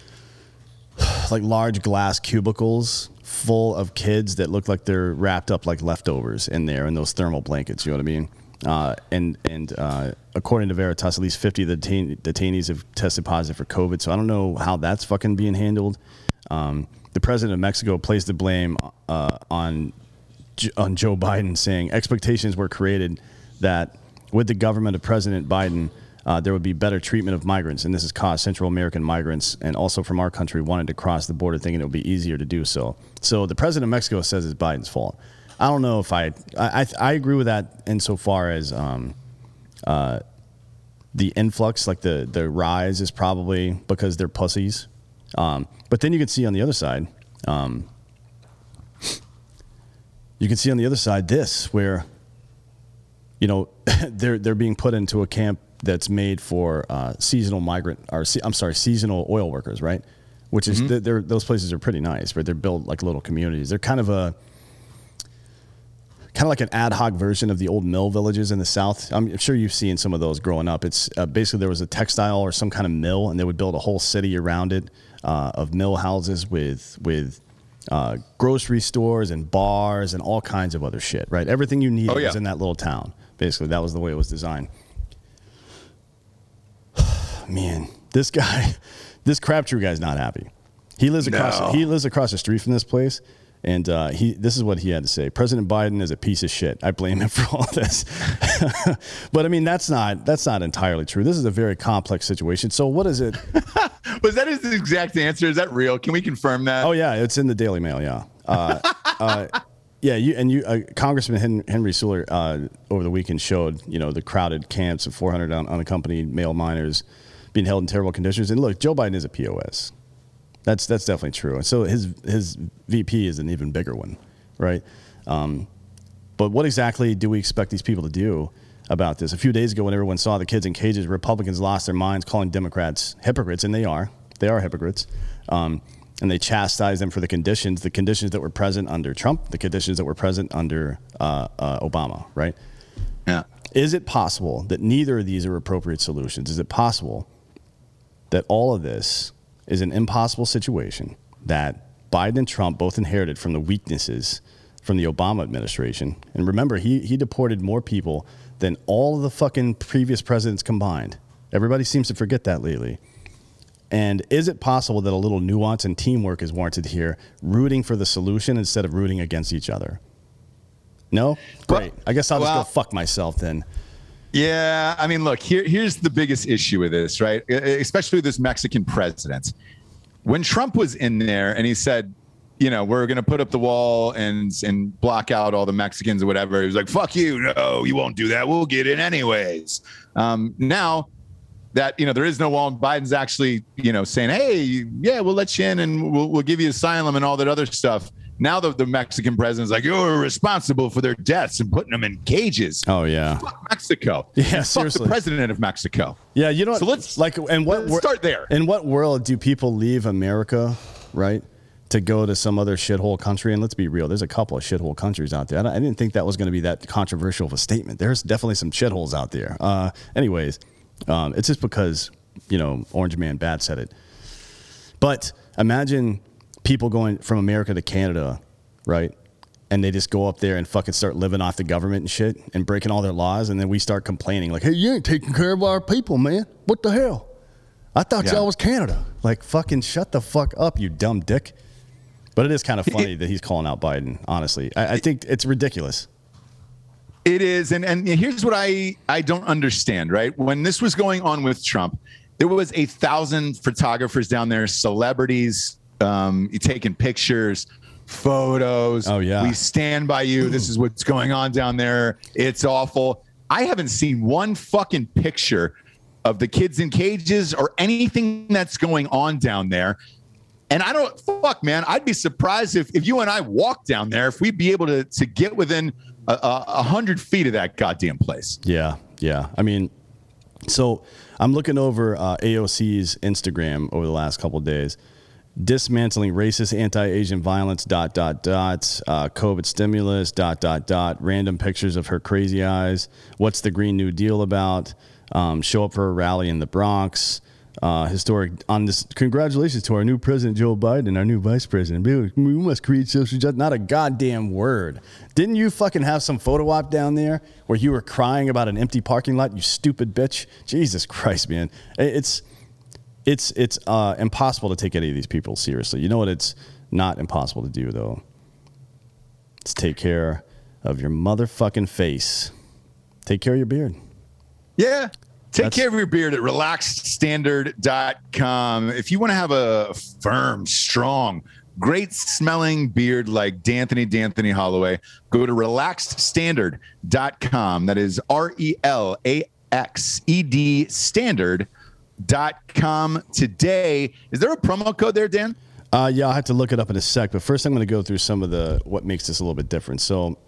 like large glass cubicles full of kids that look like they're wrapped up like leftovers in there in those thermal blankets. You know what I mean? Uh, and and uh, according to Veritas, at least fifty of the detain- detainees have tested positive for COVID. So I don't know how that's fucking being handled. Um, The president of Mexico placed the blame uh, on on Joe Biden, saying expectations were created that with the government of President Biden, uh, there would be better treatment of migrants, and this has caused Central American migrants and also from our country wanted to cross the border, thinking it would be easier to do so. So the president of Mexico says it's Biden's fault. I don't know if I I, I agree with that insofar as um, uh, the influx, like the the rise, is probably because they're pussies. Um, but then you can see on the other side, um, you can see on the other side this, where, you know, they're they're being put into a camp that's made for uh, seasonal migrant, or I'm sorry, seasonal oil workers, right? Which is mm-hmm. they're, those places are pretty nice, right? They're built like little communities. They're kind of a kind of like an ad hoc version of the old mill villages in the South. I'm sure you've seen some of those growing up. It's uh, basically there was a textile or some kind of mill, and they would build a whole city around it uh, of mill houses with with uh, grocery stores and bars and all kinds of other shit, right? Everything you needed oh, yeah. was in that little town. Basically, that was the way it was designed. Man, this guy, this Crabtree guy's not happy. He lives across. No. He lives across the street from this place. And uh, he, this is what he had to say. President Biden is a piece of shit. I blame him for all this. But I mean, that's not that's not entirely true. This is a very complex situation. So what is it? Was that his exact answer? Is that real? Can we confirm that? Oh yeah, it's in the Daily Mail. Yeah, uh, uh, yeah. You and you, uh, Congressman Henry Suler, uh, over the weekend showed you know the crowded camps of four hundred un- unaccompanied male minors being held in terrible conditions. And look, Joe Biden is a P O S. That's that's definitely true. And so his his V P is an even bigger one, right? Um, but what exactly do we expect these people to do about this? A few days ago, when everyone saw the kids in cages, Republicans lost their minds, calling Democrats hypocrites, and they are. They are hypocrites. Um, and they chastised them for the conditions, the conditions that were present under Trump, the conditions that were present under uh, uh, Obama, right? Yeah. Is it possible that neither of these are appropriate solutions? Is it possible that all of this is an impossible situation that Biden and Trump both inherited from the weaknesses from the Obama administration? And remember, he he deported more people than all of the fucking previous presidents combined. Everybody seems to forget that lately. And is it possible that a little nuance and teamwork is warranted here, rooting for the solution instead of rooting against each other? No? Great. Well, I guess I'll just well, go fuck myself then. Yeah, I mean, look, here, here's the biggest issue with this, right? Especially this Mexican president. When Trump was in there and he said, you know, we're going to put up the wall and and block out all the Mexicans or whatever, he was like, fuck you. No, you won't do that. We'll get in anyways. Um, now that, you know, there is no wall and Biden's actually, you know, saying, hey, yeah, we'll let you in and we'll, we'll give you asylum and all that other stuff. Now the, the Mexican president's like, you're responsible for their deaths and putting them in cages. Oh, yeah. Fuck Mexico. Yeah, Fuck seriously. the president of Mexico. Yeah, you know what? So let's like, and what let's wor- start there. In what world do people leave America, right, to go to some other shithole country? And let's be real, there's a couple of shithole countries out there. I, I didn't think that was going to be that controversial of a statement. There's definitely some shitholes out there. Uh, anyways, um, it's just because, you know, Orange Man Bad said it. But imagine people going from America to Canada, right? And they just go up there and fucking start living off the government and shit and breaking all their laws. And then we start complaining like, hey, you ain't taking care of our people, man. What the hell? I thought Yeah. y'all was Canada. Like, fucking shut the fuck up, you dumb dick. But it is kind of funny that he's calling out Biden, honestly. I, I think it's ridiculous. It is. And, and here's what I, I don't understand, right? When this was going on with Trump, there was a thousand photographers down there, celebrities, um, taking pictures, photos. Oh, yeah. We stand by you. This is what's going on down there. It's awful. I haven't seen one fucking picture of the kids in cages or anything that's going on down there. And I don't, fuck, man, I'd be surprised if, if you and I walked down there, if we'd be able to, to get within a, a, a hundred feet of that goddamn place. Yeah, yeah. I mean, so I'm looking over uh, A O C's Instagram over the last couple of days. Dismantling racist anti-Asian violence, dot, dot, dot, uh, COVID stimulus, dot, dot, dot, random pictures of her crazy eyes. What's the Green New Deal about? Um, show up for a rally in the Bronx. Uh, historic on this. Congratulations to our new president, Joe Biden, and our new vice president. We must create social justice. Not a goddamn word. Didn't you fucking have some photo op down there where you were crying about an empty parking lot, you stupid bitch? Jesus Christ, man. It's... It's it's uh, impossible to take any of these people seriously. You know what it's not impossible to do, though? It's take care of your motherfucking face. Take care of your beard. Yeah. Take That's- care of your beard at relaxed standard dot com. If you want to have a firm, strong, great smelling beard like D'Anthony D'Anthony Holloway, go to relaxed standard dot com. That is R E L A X E D standard dot com today. Is there a promo code there, Dan? Uh, yeah, I'll have to look it up in a sec. But first, I'm going to go through some of the what makes this a little bit different. So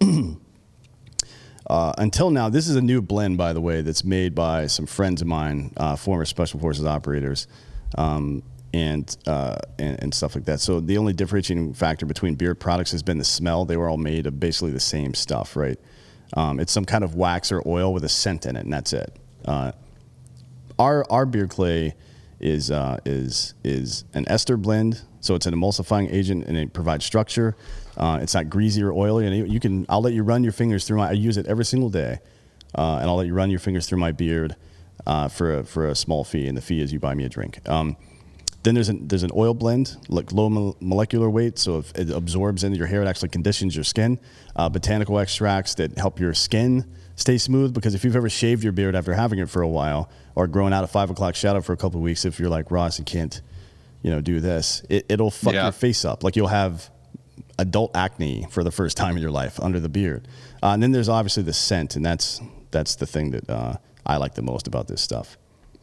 uh, until now, this is a new blend, by the way, that's made by some friends of mine, uh, former Special Forces operators, um, and, uh, and and stuff like that. So the only differentiating factor between beard products has been the smell. They were all made of basically the same stuff, right? Um, it's some kind of wax or oil with a scent in it, and that's it. Uh, Our our beard clay is uh, is is an ester blend, so it's an emulsifying agent and it provides structure. Uh, it's not greasy or oily, and you can. I'll let you run your fingers through my. I use it every single day, uh, and I'll let you run your fingers through my beard uh, for a, for a small fee, and the fee is you buy me a drink. Um, then there's an there's an oil blend, like low mo- molecular weight, so if it absorbs into your hair, it actually conditions your skin. Uh, botanical extracts that help your skin stay smooth, because if you've ever shaved your beard after having it for a while, or grown out a five o'clock shadow for a couple of weeks, if you're like Ross and can't, you know, do this, it, it'll fuck Yeah. your face up. Like you'll have adult acne for the first time in your life under the beard. Uh, and then there's obviously the scent, and that's that's the thing that uh, I like the most about this stuff.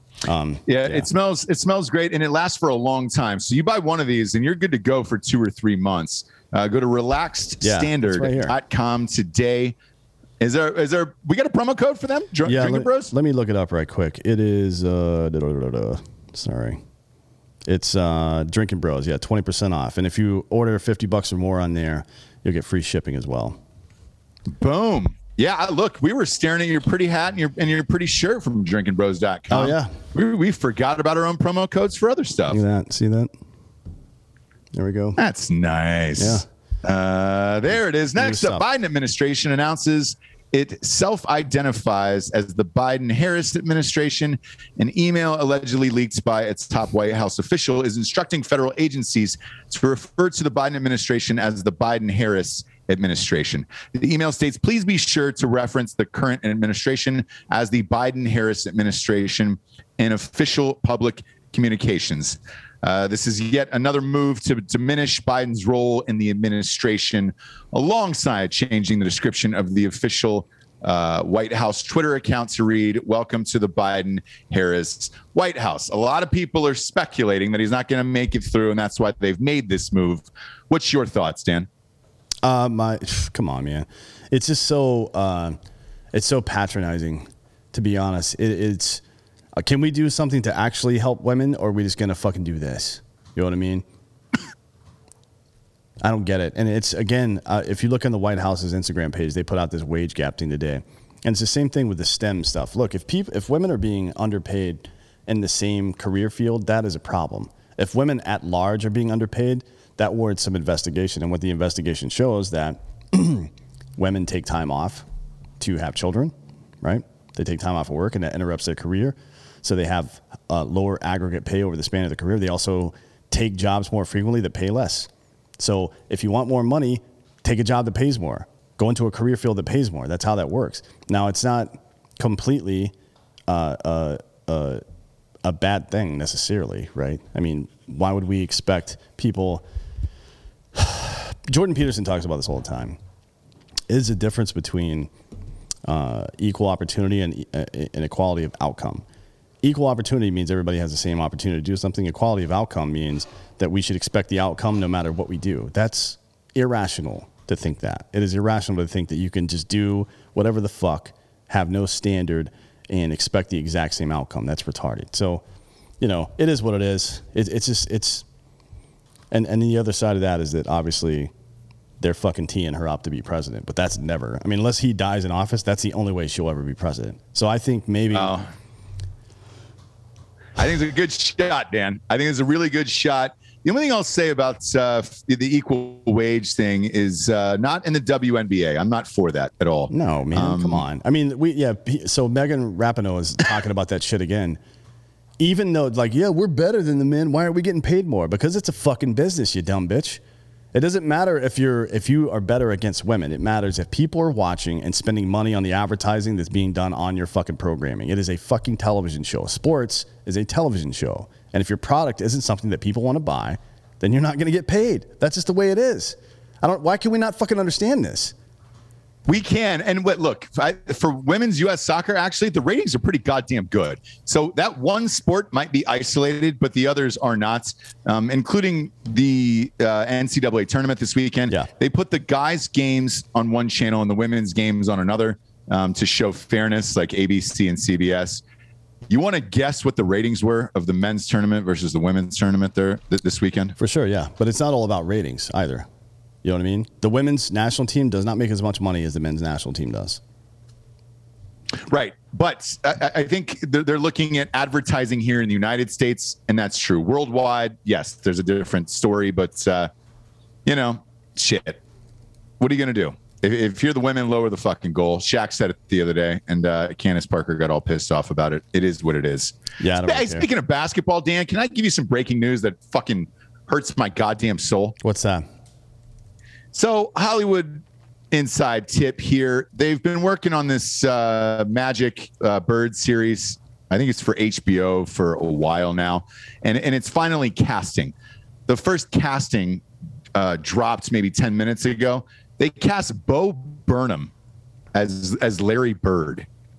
Um, yeah, yeah, it smells it smells great, and it lasts for a long time. So you buy one of these, and you're good to go for two or three months. Uh, go to relaxed standard dot com today. Is there is there we got a promo code for them? Dr- yeah, Drinking let, Bros? let me look it up right quick. It is uh, da, da, da, da, sorry, it's uh, Drinking Bros. Yeah, twenty percent off, and if you order fifty bucks or more on there, you'll get free shipping as well. Boom. Yeah, look, we were staring at your pretty hat and your and your pretty shirt from drinking bros dot com. Oh, yeah. We, we forgot about our own promo codes for other stuff. See that? See that? There we go. That's nice. Yeah. Uh, there it is. Next up, Biden administration announces it self-identifies as the Biden-Harris administration. An email allegedly leaked by its top White House official is instructing federal agencies to refer to the Biden administration as the Biden-Harris administration. The email states, please be sure to reference the current administration as the Biden-Harris administration in official public communications. Uh, this is yet another move to diminish Biden's role in the administration, alongside changing the description of the official uh, White House Twitter account to read, welcome to the Biden-Harris White House. A lot of people are speculating that he's not going to make it through, and that's why they've made this move. What's your thoughts, Dan? Uh, my, come on, man. It's just so, uh, it's so patronizing, to be honest. It, it's, uh, can we do something to actually help women, or are we just going to fucking do this? You know what I mean? I don't get it. And it's, again, uh, if you look on the White House's Instagram page, they put out this wage gap thing today. And it's the same thing with the STEM stuff. Look, if people, if women are being underpaid in the same career field, that is a problem. If women at large are being underpaid, that warrants some investigation. And what the investigation shows that women take time off to have children, right? They take time off of work, and that interrupts their career. So they have uh, lower aggregate pay over the span of the career. They also take jobs more frequently that pay less. So if you want more money, take a job that pays more. Go into a career field that pays more. That's how that works. Now, it's not completely uh, uh, uh, a bad thing necessarily, right? I mean, why would we expect people... Jordan Peterson talks about this all the time. Is a difference between uh, equal opportunity and uh, inequality of outcome. Equal opportunity means everybody has the same opportunity to do something. Equality of outcome means that we should expect the outcome no matter what we do. That's irrational to think that. It is irrational to think that you can just do whatever the fuck, have no standard, and expect the exact same outcome. That's retarded. So, you know, it is what it is. It, it's just, it's, and, and the other side of that is that obviously they're fucking teeing her up to be president, but that's never, I mean, unless he dies in office, that's the only way she'll ever be president. So I think maybe. Oh. I think it's a good shot, Dan. I think it's a really good shot. The only thing I'll say about uh, the equal wage thing is uh, not in the W N B A. I'm not for that at all. No, man, um, come on. I mean, we yeah. So Megan Rapinoe is talking about that shit again. Even though, like, yeah, we're better than the men. Why aren't we getting paid more? Because it's a fucking business, you dumb bitch. It doesn't matter if you're if you are better against women. It matters if people are watching and spending money on the advertising that's being done on your fucking programming. It is a fucking television show. Sports is a television show. And if your product isn't something that people want to buy, then you're not going to get paid. That's just the way it is. I don't. Why can we not fucking understand this? We can. And what, look, I, for women's U S soccer, actually, the ratings are pretty goddamn good. So that one sport might be isolated, but the others are not, um, including the uh, N C double A tournament this weekend. Yeah. They put the guys' games on one channel and the women's games on another um, to show fairness, like A B C and C B S. You want to guess what the ratings were of the men's tournament versus the women's tournament there th- this weekend? For sure, yeah. But it's not all about ratings either. You know what I mean? The women's national team does not make as much money as the men's national team does. Right. But I, I think they're, they're looking at advertising here in the United States, and that's true. Worldwide, yes, there's a different story, but, uh, you know, shit. What are you going to do? If, if you're the women, lower the fucking goal. Shaq said it the other day, and uh, Candace Parker got all pissed off about it. It is what it is. Yeah. I don't hey, speaking of basketball, Dan, can I give you some breaking news that fucking hurts my goddamn soul? What's that? So Hollywood inside tip here. They've been working on this uh, Magic uh, Bird series. I think it's for H B O for a while now. And, and it's finally casting. The first casting uh, dropped maybe ten minutes ago. They cast Bo Burnham as as Larry Bird.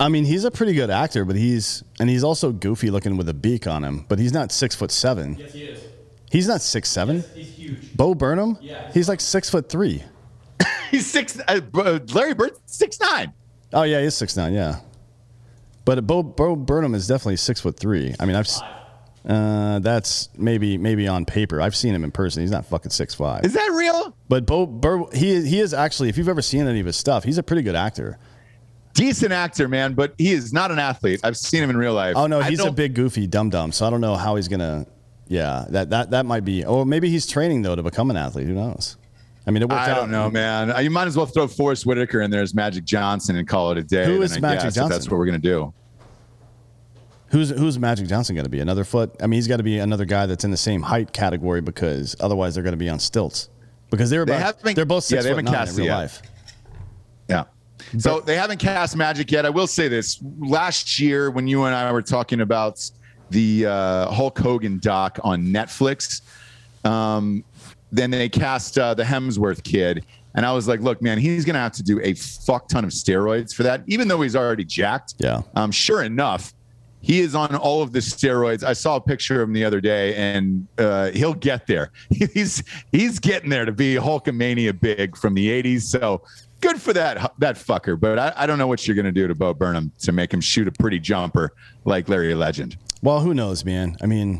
I mean, he's a pretty good actor, but he's and he's also goofy looking with a beak on him. But he's not six foot seven. Yes, he is. He's not six seven. Yes, he's huge. Bo Burnham. Yeah. He's like six foot three. He's six. Uh, Larry Bird, six nine. Oh yeah, he's six nine. Yeah. But Bo, Bo Burnham is definitely six foot three. I mean, I've. Uh, that's maybe maybe on paper. I've seen him in person. He's not fucking six five. Is that real? But Bo, Bo he he is actually. If you've ever seen any of his stuff, he's a pretty good actor. Decent actor, man, but he is not an athlete. I've seen him in real life. Oh no, he's a big goofy dum dum. So I don't know how he's gonna. Yeah, that that that might be. Or maybe he's training though to become an athlete. Who knows? I mean, it worked I out. don't know, man. You might as well throw Forrest Whitaker in there as Magic Johnson and call it a day. Who is I Magic guess, Johnson? If that's what we're gonna do. Who's who's Magic Johnson going to be? Another foot? I mean, he's got to be another guy that's in the same height category because otherwise they're going to be on stilts. Because they're They about, haven't- they're both six yeah, they foot haven't nine cast in it real yet. life. Yeah. So they haven't cast Magic yet. I will say this: last year, when you and I were talking about the uh, Hulk Hogan doc on Netflix, um, then they cast uh, the Hemsworth kid, and I was like, "Look, man, he's going to have to do a fuck ton of steroids for that, even though he's already jacked." Yeah. Um, sure enough, he is on all of the steroids. I saw a picture of him the other day, and uh, he'll get there. He's he's getting there to be Hulkamania big from the eighties. So good for that that fucker. But I, I don't know what you're going to do to Bo Burnham to make him shoot a pretty jumper like Larry Legend. Well, who knows, man? I mean,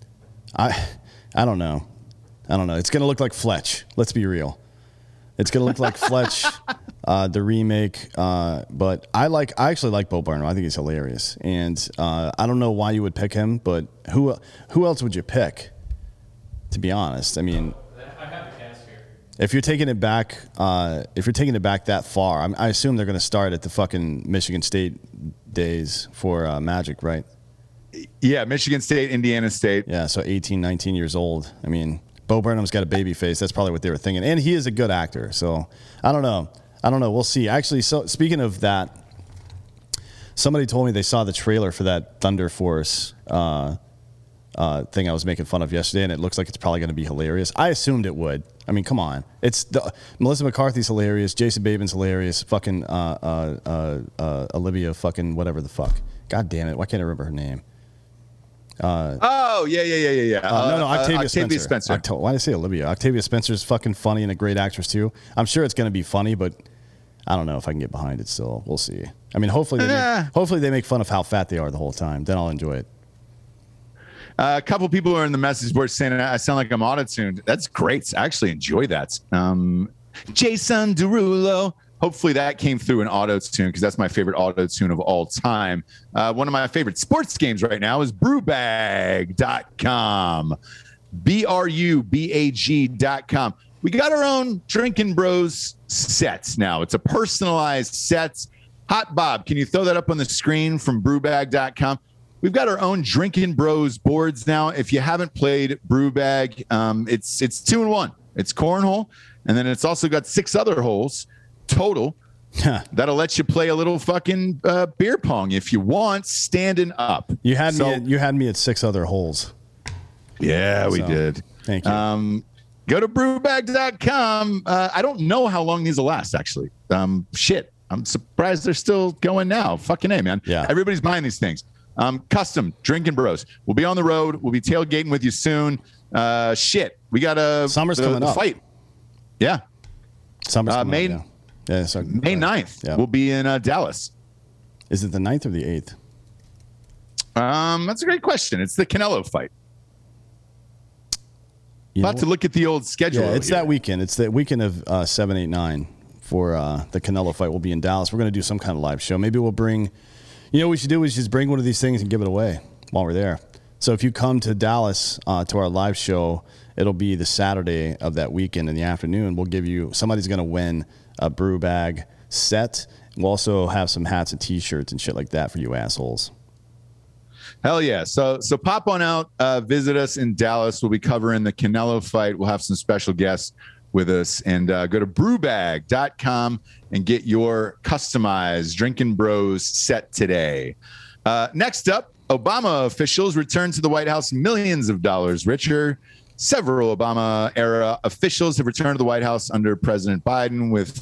I I don't know. I don't know. It's going to look like Fletch. Let's be real. It's going to look like Fletch, uh, the remake. Uh, but I like. I actually like Bo Burnham. I think he's hilarious. And uh, I don't know why you would pick him, but who who else would you pick? To be honest, I mean, I have the cast here. if you're taking it back, uh, if you're taking it back that far, I'm, I assume they're going to start at the fucking Michigan State days for uh, Magic, right? Yeah, Michigan State, Indiana State. Yeah, so eighteen, nineteen years old. I mean, Bo Burnham's got a baby face. That's probably what they were thinking. And he is a good actor. So I don't know. I don't know. We'll see. Actually, so speaking of that, somebody told me they saw the trailer for that Thunder Force uh, uh, thing I was making fun of yesterday, and it looks like it's probably going to be hilarious. I assumed it would. I mean, come on. It's the, Melissa McCarthy's hilarious. Jason Bateman's hilarious. Fucking uh, uh, uh, uh, Olivia fucking whatever the fuck. God damn it. Why can't I remember her name? Oh, yeah, yeah, yeah, yeah, yeah. Uh, no, no, Uh, Octavia, uh, Octavia Spencer. Spencer. Octo- why did I say Olivia? Octavia Spencer's fucking funny and a great actress too. I'm sure it's going to be funny, but I don't know if I can get behind it still. We'll see. I mean, hopefully, they Eh. make, hopefully they make fun of how fat they are the whole time. Then I'll enjoy it. Uh, a couple people are in the message board saying I sound like I'm auto-tuned. That's great. I actually enjoy that. Um, Jason Derulo. Hopefully that came through an auto-tune because that's my favorite auto-tune of all time. Uh, one of my favorite sports games right now is brewbag dot com. B R U B A G dot com. We got our own Drinking Bros sets now. It's a personalized set. Hot Bob, can you throw that up on the screen from brewbag dot com? We've got our own Drinking Bros boards now. If you haven't played Brewbag, um, it's it's two in one. It's cornhole, and then it's also got six other holes total. That'll let you play a little fucking uh, beer pong if you want, standing up. You had So- me. At, you had me at six other holes. Yeah, we So, did. Thank you. Um, go to brewbag dot com. Uh, I don't know how long these will last, actually. Um, shit. I'm surprised they're still going now. Fucking A, man. Yeah. Everybody's buying these things. Um, custom Drinking Bros. We'll be on the road. We'll be tailgating with you soon. Uh, shit. We got a Summer's the, coming the up. fight. Yeah. Summer's uh, coming May- up, yeah. Yeah, sorry. May ninth. Yeah. We'll be in uh, Dallas. Is it the ninth or the eighth? Um, that's a great question. It's the Canelo fight. You know About to what? look at the old schedule. Yeah, it's here. that weekend. It's the weekend of uh, seven, eight, nine for uh, the Canelo fight. We'll be in Dallas. We're going to do some kind of live show. Maybe we'll bring, you know what we should do is just bring one of these things and give it away while we're there. So if you come to Dallas uh, to our live show, it'll be the Saturday of that weekend in the afternoon. We'll give you, somebody's going to win a brew bag set. We'll also have some hats and T-shirts and shit like that for you assholes. Hell yeah. So so pop on out, uh, visit us in Dallas. We'll be covering the Canelo fight. We'll have some special guests with us. And uh, go to brewbag dot com and get your customized Drinking Bros set today. Uh, next up, Obama officials return to the White House millions of dollars richer. Several Obama-era officials have returned to the White House under President Biden with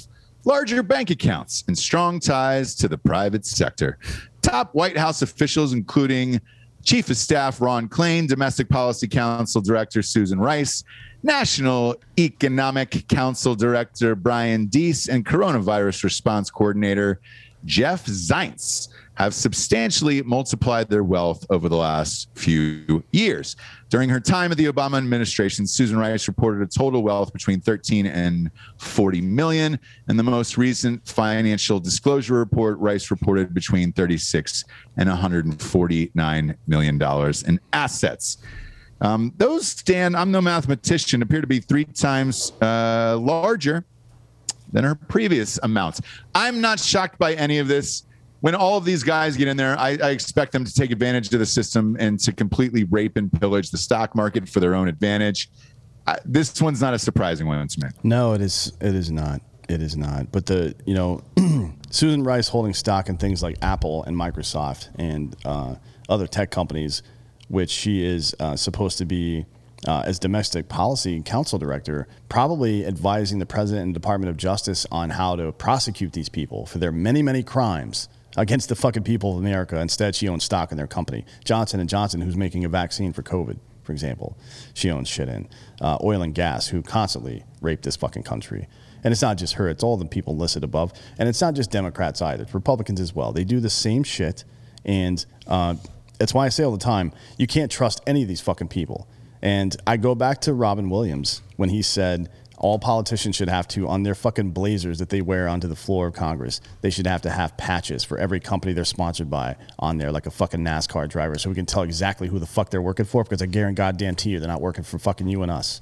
larger bank accounts, and strong ties to the private sector. Top White House officials, including Chief of Staff Ron Klain, Domestic Policy Council Director Susan Rice, National Economic Council Director Brian Deese, and Coronavirus Response Coordinator Jeff Zients, have substantially multiplied their wealth over the last few years. During her time at the Obama administration, Susan Rice reported a total wealth between thirteen and forty million. In the most recent financial disclosure report, Rice reported between thirty-six and one hundred forty-nine million dollars in assets. Um, those, Stan, I'm no mathematician, appear to be three times uh, larger than her previous amounts. I'm not shocked by any of this. When all of these guys get in there, I, I expect them to take advantage of the system and to completely rape and pillage the stock market for their own advantage. I, this one's not a surprising one to me. No, it is. It is not. It is not. But the you know, Susan Rice holding stock in things like Apple and Microsoft and uh, other tech companies, which she is uh, supposed to be uh, as domestic policy council director, probably advising the president and Department of Justice on how to prosecute these people for their many, many crimes against the fucking people of America. Instead, she owns stock in their company. Johnson and Johnson, who's making a vaccine for COVID, for example, she owns shit in. Uh, oil and gas, who constantly rape this fucking country. And it's not just her, it's all the people listed above. And it's not just Democrats either, it's Republicans as well. They do the same shit. And uh, that's why I say all the time, you can't trust any of these fucking people. And I go back to Robin Williams when he said, all politicians should have to, on their fucking blazers that they wear onto the floor of Congress, they should have to have patches for every company they're sponsored by on there, like a fucking NASCAR driver, so we can tell exactly who the fuck they're working for, because I guarantee you they're not working for fucking you and us.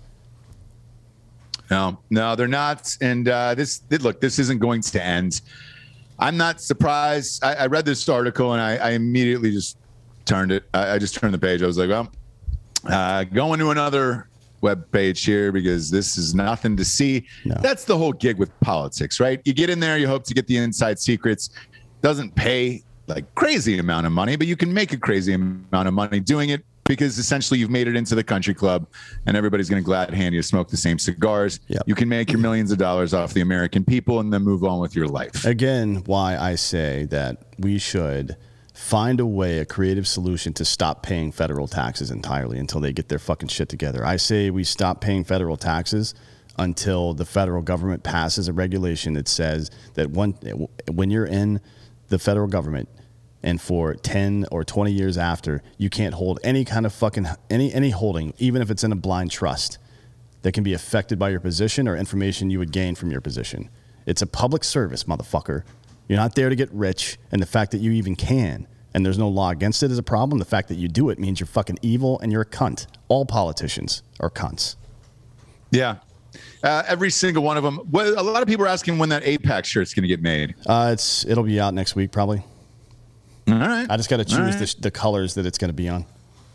No, no, they're not. And uh, this, look, this isn't going to end. I'm not surprised. I, I read this article and I, I immediately just turned it. I, I just turned the page. I was like, well, uh, going to another web page here because this is nothing to see. No. That's the whole gig with politics, right? You get in there, you hope to get the inside secrets. Doesn't pay like crazy amount of money, but you can make a crazy amount of money doing it because essentially you've made it into the country club and everybody's going to glad hand you smoke the same cigars. Yep. You can make your millions of dollars off the American people and then move on with your life. Again, why I say that we should find a way, a creative solution to stop paying federal taxes entirely until they get their fucking shit together. I say we stop paying federal taxes until the federal government passes a regulation that says that one, when you're in the federal government and for ten or twenty years after, you can't hold any kind of fucking, any, any holding, even if it's in a blind trust, that can be affected by your position or information you would gain from your position. It's a public service, motherfucker. You're not there to get rich, and the fact that you even can, and there's no law against it is a problem. The fact that you do it means you're fucking evil and you're a cunt. All politicians are cunts. Yeah. Uh, every single one of them. Well, a lot of people are asking when that AIPAC shirt's going to get made. Uh, it's It'll be out next week, probably. All right. I just got to choose right. the, the colors that it's going to be on.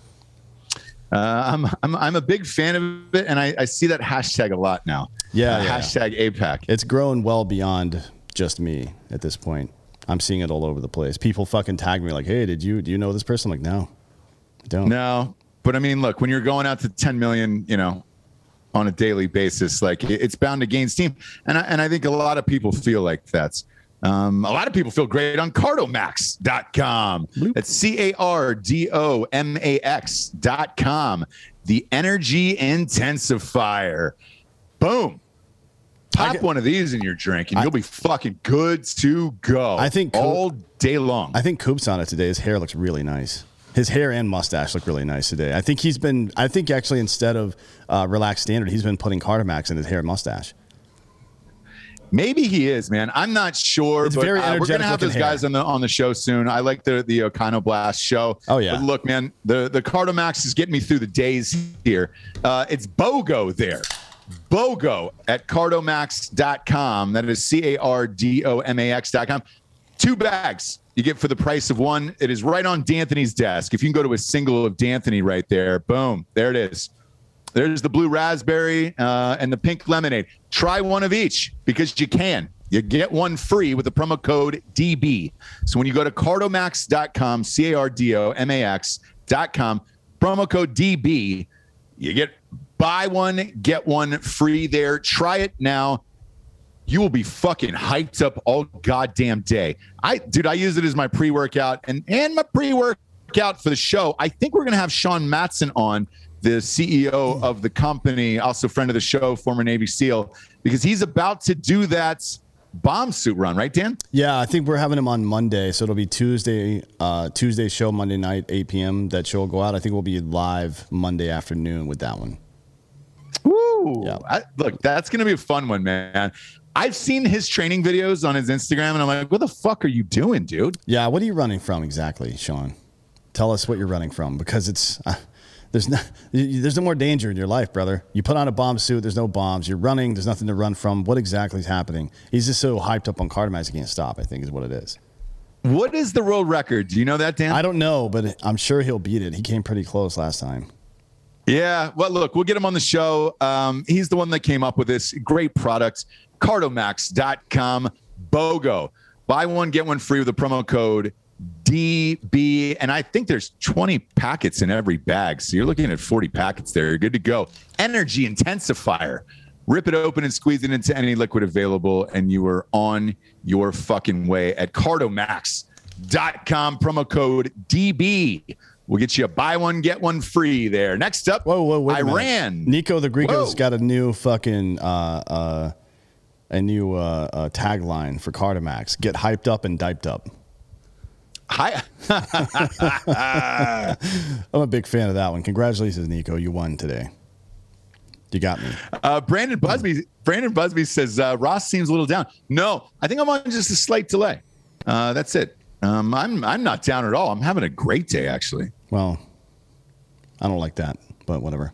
Uh, I'm, I'm I'm a big fan of it, and I, I see that hashtag a lot now. Yeah, uh, yeah. Hashtag AIPAC. It's grown well beyond just me at this point. I'm seeing it all over the place. People fucking tag me like, hey, did you do you know this person? I'm like, no, I don't. No, but I mean, look, when you're going out to ten million, you know, on a daily basis, like it's bound to gain steam. And I, and I think a lot of people feel like that's, um, a lot of people feel great on cardomax dot com. That's C A R D O M A X dot com. The energy intensifier. Boom. Pop get, one of these in your drink and I, you'll be fucking good to go. I think all day long. I think Coop's on it today. His hair looks really nice. His hair and mustache look really nice today. I think he's been, I think actually instead of uh, Relaxed Standard, he's been putting Cardomax in his hair and mustache. Maybe he is, man. I'm not sure. It's but, very uh, we're gonna have those hair. guys on the on the show soon. I like the the Oconoblast show. Oh yeah. But look, man, the the Cardomax is getting me through the days here. Uh, it's BOGO there. BOGO at cardomax dot com. That is C A R D O M A X dot com. Two bags you get for the price of one. It is right on D'Anthony's desk. If you can go to a single of D'Anthony right there, boom, there it is. There's the blue raspberry uh, and the pink lemonade. Try one of each because you can. You get one free with the promo code D B. So when you go to cardomax dot com, C A R D O M A X dot com, promo code D B, you get buy one, get one free there. Try it now. you will be fucking hyped up all goddamn day. I, dude, I use it as my pre-workout and, and my pre-workout for the show. I think we're going to have Sean Matson on, the C E O of the company, also friend of the show, former Navy SEAL, because he's about to do that bomb suit run, right, Dan? Yeah, I think we're having him on Monday, so it'll be Tuesday, uh, Tuesday show, Monday night, eight p.m. That show will go out. I think we'll be live Monday afternoon with that one. Woo! Yeah. I, look, that's going to be a fun one, man. I've seen his training videos on his Instagram, and I'm like, what the fuck are you doing, dude? Yeah, what are you running from exactly, Sean? Tell us what you're running from, because it's uh, there's no there's no more danger in your life, brother. You put on a bomb suit, there's no bombs. You're running, there's nothing to run from. What exactly is happening? He's just so hyped up on Cardomax, he can't stop, I think is what it is. What is the world record? Do you know that, Dan? I don't know, but I'm sure he'll beat it. He came pretty close last time. Yeah, well, look, we'll get him on the show. Um, he's the one that came up with this great product. Cardomax dot com, BOGO. Buy one, get one free with the promo code D B. And I think there's twenty packets in every bag. So you're looking at forty packets there. You're good to go. Energy intensifier. Rip it open and squeeze it into any liquid available, and you are on your fucking way at Cardomax dot com, promo code D B. We'll get you a buy one, get one free there. Next up, whoa, whoa, wait Iran. Nico the Greco's Whoa. got a new fucking uh, uh, a new uh, uh, tagline for Cardomax: "Get hyped up and diped up." Hi. I'm a big fan of that one. Congratulations, Nico. You won today. You got me. Uh, Brandon Busby. Brandon Busby says uh, Ross seems a little down. No, I think I'm on just a slight delay. Uh, that's it. Um, I'm I'm not down at all. I'm having a great day, actually. Well, I don't like that, but whatever.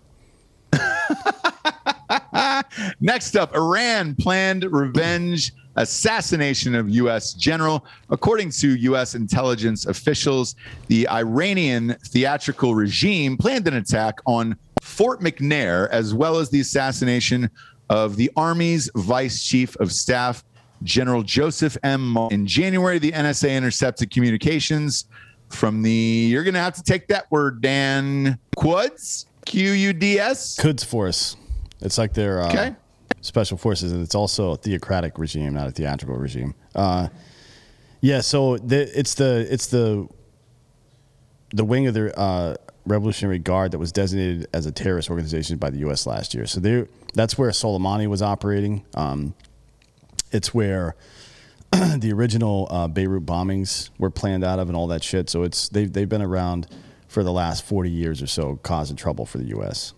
Next up, Iran planned revenge assassination of U S general. According to U S intelligence officials, the Iranian theatrical regime planned an attack on Fort McNair, as well as the assassination of the Army's Vice Chief of Staff, General Joseph M. Maul. In January, the N S A intercepted communications from the, you're going to have to take that word, Dan, Quds, Q U D S? Quds Force. It's like their uh, Okay. special forces, and it's also a theocratic regime, not a theatrical regime. Uh, yeah, so the, it's the it's the the wing of the uh, Revolutionary Guard that was designated as a terrorist organization by the U S last year. So they that's where Soleimani was operating. Um, it's where the original uh, Beirut bombings were planned out of, and all that shit. So it's they've they've been around for the last forty years or so, causing trouble for the U S.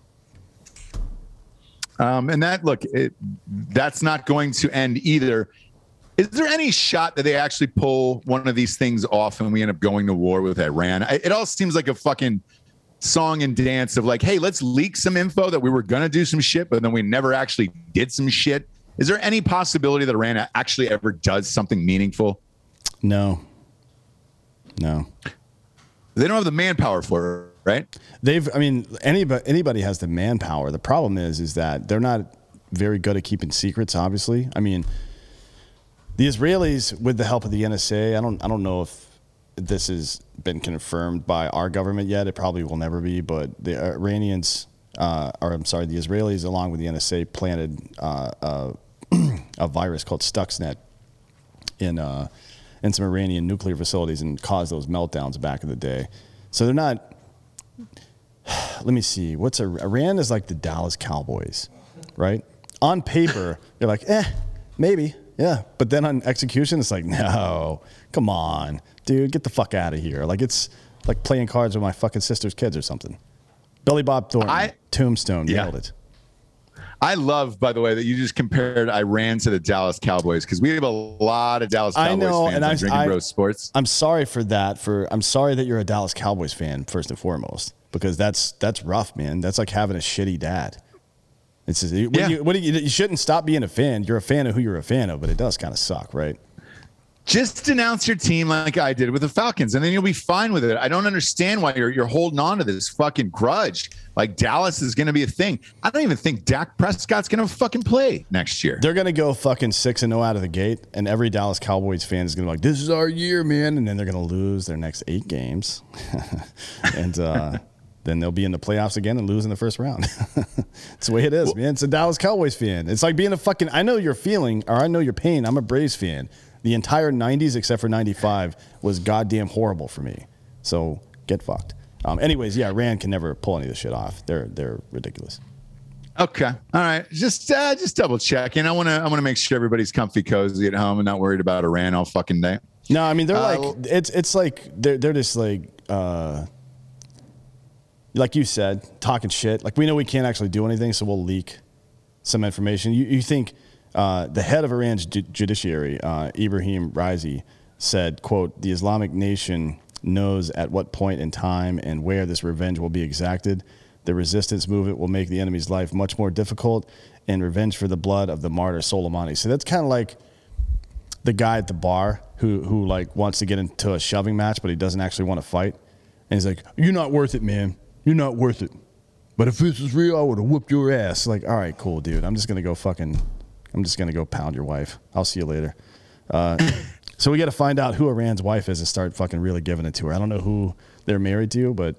Um, and that, look, it, that's not going to end either. Is there any shot that they actually pull one of these things off and we end up going to war with Iran? I, it all seems like a fucking song and dance of like, hey, let's leak some info that we were going to do some shit, but then we never actually did some shit. Is there any possibility that Iran actually ever does something meaningful? No. No. They don't have the manpower for it, right? They've, I mean, anybody, anybody has the manpower. The problem is, is that they're not very good at keeping secrets, obviously. I mean, the Israelis, with the help of the N S A, I don't, I don't know if this has been confirmed by our government yet. It probably will never be, but the Iranians, uh, or I'm sorry, the Israelis, along with the N S A, planted uh, uh, a virus called Stuxnet in uh, in some Iranian nuclear facilities and caused those meltdowns back in the day. So they're not. Let me see. What's a, Iran is like the Dallas Cowboys, right? On paper, you're like, eh, maybe, yeah. But then on execution, it's like, no, come on, dude, get the fuck out of here. Like it's like playing cards with my fucking sister's kids or something. Billy Bob Thornton, I, Tombstone, yeah. nailed it. I love, by the way, that you just compared Iran to the Dallas Cowboys, because we have a lot of Dallas Cowboys I know, fans and on I, Drinking I, Bros Sports. I'm sorry for that. For I'm sorry that you're a Dallas Cowboys fan first and foremost, because that's that's rough, man. That's like having a shitty dad. It's just, what yeah. do you, what do you, you shouldn't stop being a fan. You're a fan of who you're a fan of, but it does kind of suck, right? Just announce your team like I did with the Falcons, and then you'll be fine with it. I don't understand why you're you're holding on to this fucking grudge. Like Dallas is going to be a thing. I don't even think Dak Prescott's going to fucking play next year. They're going to go fucking six and zero out of the gate, and every Dallas Cowboys fan is going to be like, "This is our year, man!" And then they're going to lose their next eight games, and uh, then they'll be in the playoffs again and lose in the first round. It's the way it is, well, man. It's a Dallas Cowboys fan. It's like being a fucking, I know your feeling, or I know your pain. I'm a Braves fan. The entire nineties, except for ninety-five, was goddamn horrible for me. So get fucked. Um, anyways, yeah, Iran can never pull any of this shit off. They're they're ridiculous. Okay, all right. Just uh, just double checking. I want to I want to make sure everybody's comfy, cozy at home, and not worried about Iran all fucking day. No, I mean they're uh, like it's it's like they're they're just like. Uh, Like you said, talking shit. Like we know we can't actually do anything, so we'll leak some information. You, you think uh, the head of Iran's ju- judiciary, uh, Ibrahim Raisi, said, quote, "The Islamic nation knows at what point in time and where this revenge will be exacted. The resistance movement will make the enemy's life much more difficult, and revenge for the blood of the martyr Soleimani." So that's kind of like the guy at the bar who who like wants to get into a shoving match, but he doesn't actually want to fight, and he's like, "You're not worth it, man. You're not worth it. But if this was real, I would have whooped your ass." Like, all right, cool, dude. I'm just going to go fucking, I'm just going to go pound your wife. I'll see you later. Uh, so we got to find out who Iran's wife is and start fucking really giving it to her. I don't know who they're married to, but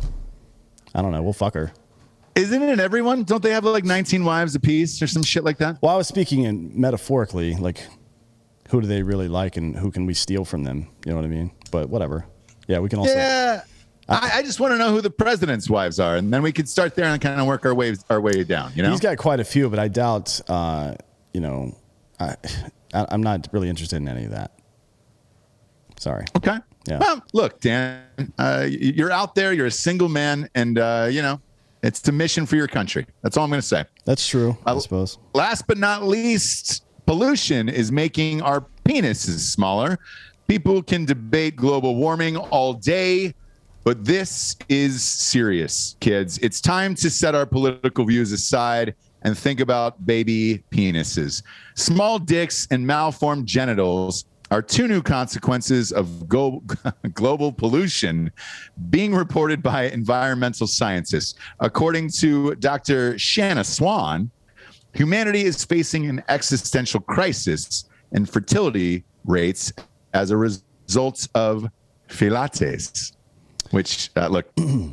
I don't know. We'll fuck her. Isn't it everyone? Don't they have like nineteen wives apiece or some shit like that? Well, I was speaking in metaphorically, like who do they really like and who can we steal from them? You know what I mean? But whatever. Yeah, we can also. Yeah. I, I just want to know who the president's wives are, and then we could start there and kind of work our way our way down. You know, he's got quite a few, but I doubt. Uh, you know, I, I I'm not really interested in any of that. Sorry. Okay. Yeah. Well, look, Dan, uh, you're out there. You're a single man, and uh, you know, it's a mission for your country. That's all I'm going to say. That's true. I uh, suppose. Last but not least, pollution is making our penises smaller. People can debate global warming all day, but this is serious, kids. It's time to set our political views aside and think about baby penises. Small dicks and malformed genitals are two new consequences of go- global pollution being reported by environmental scientists. According to Doctor Shanna Swan, humanity is facing an existential crisis in fertility rates as a result of filates. Which, uh, look,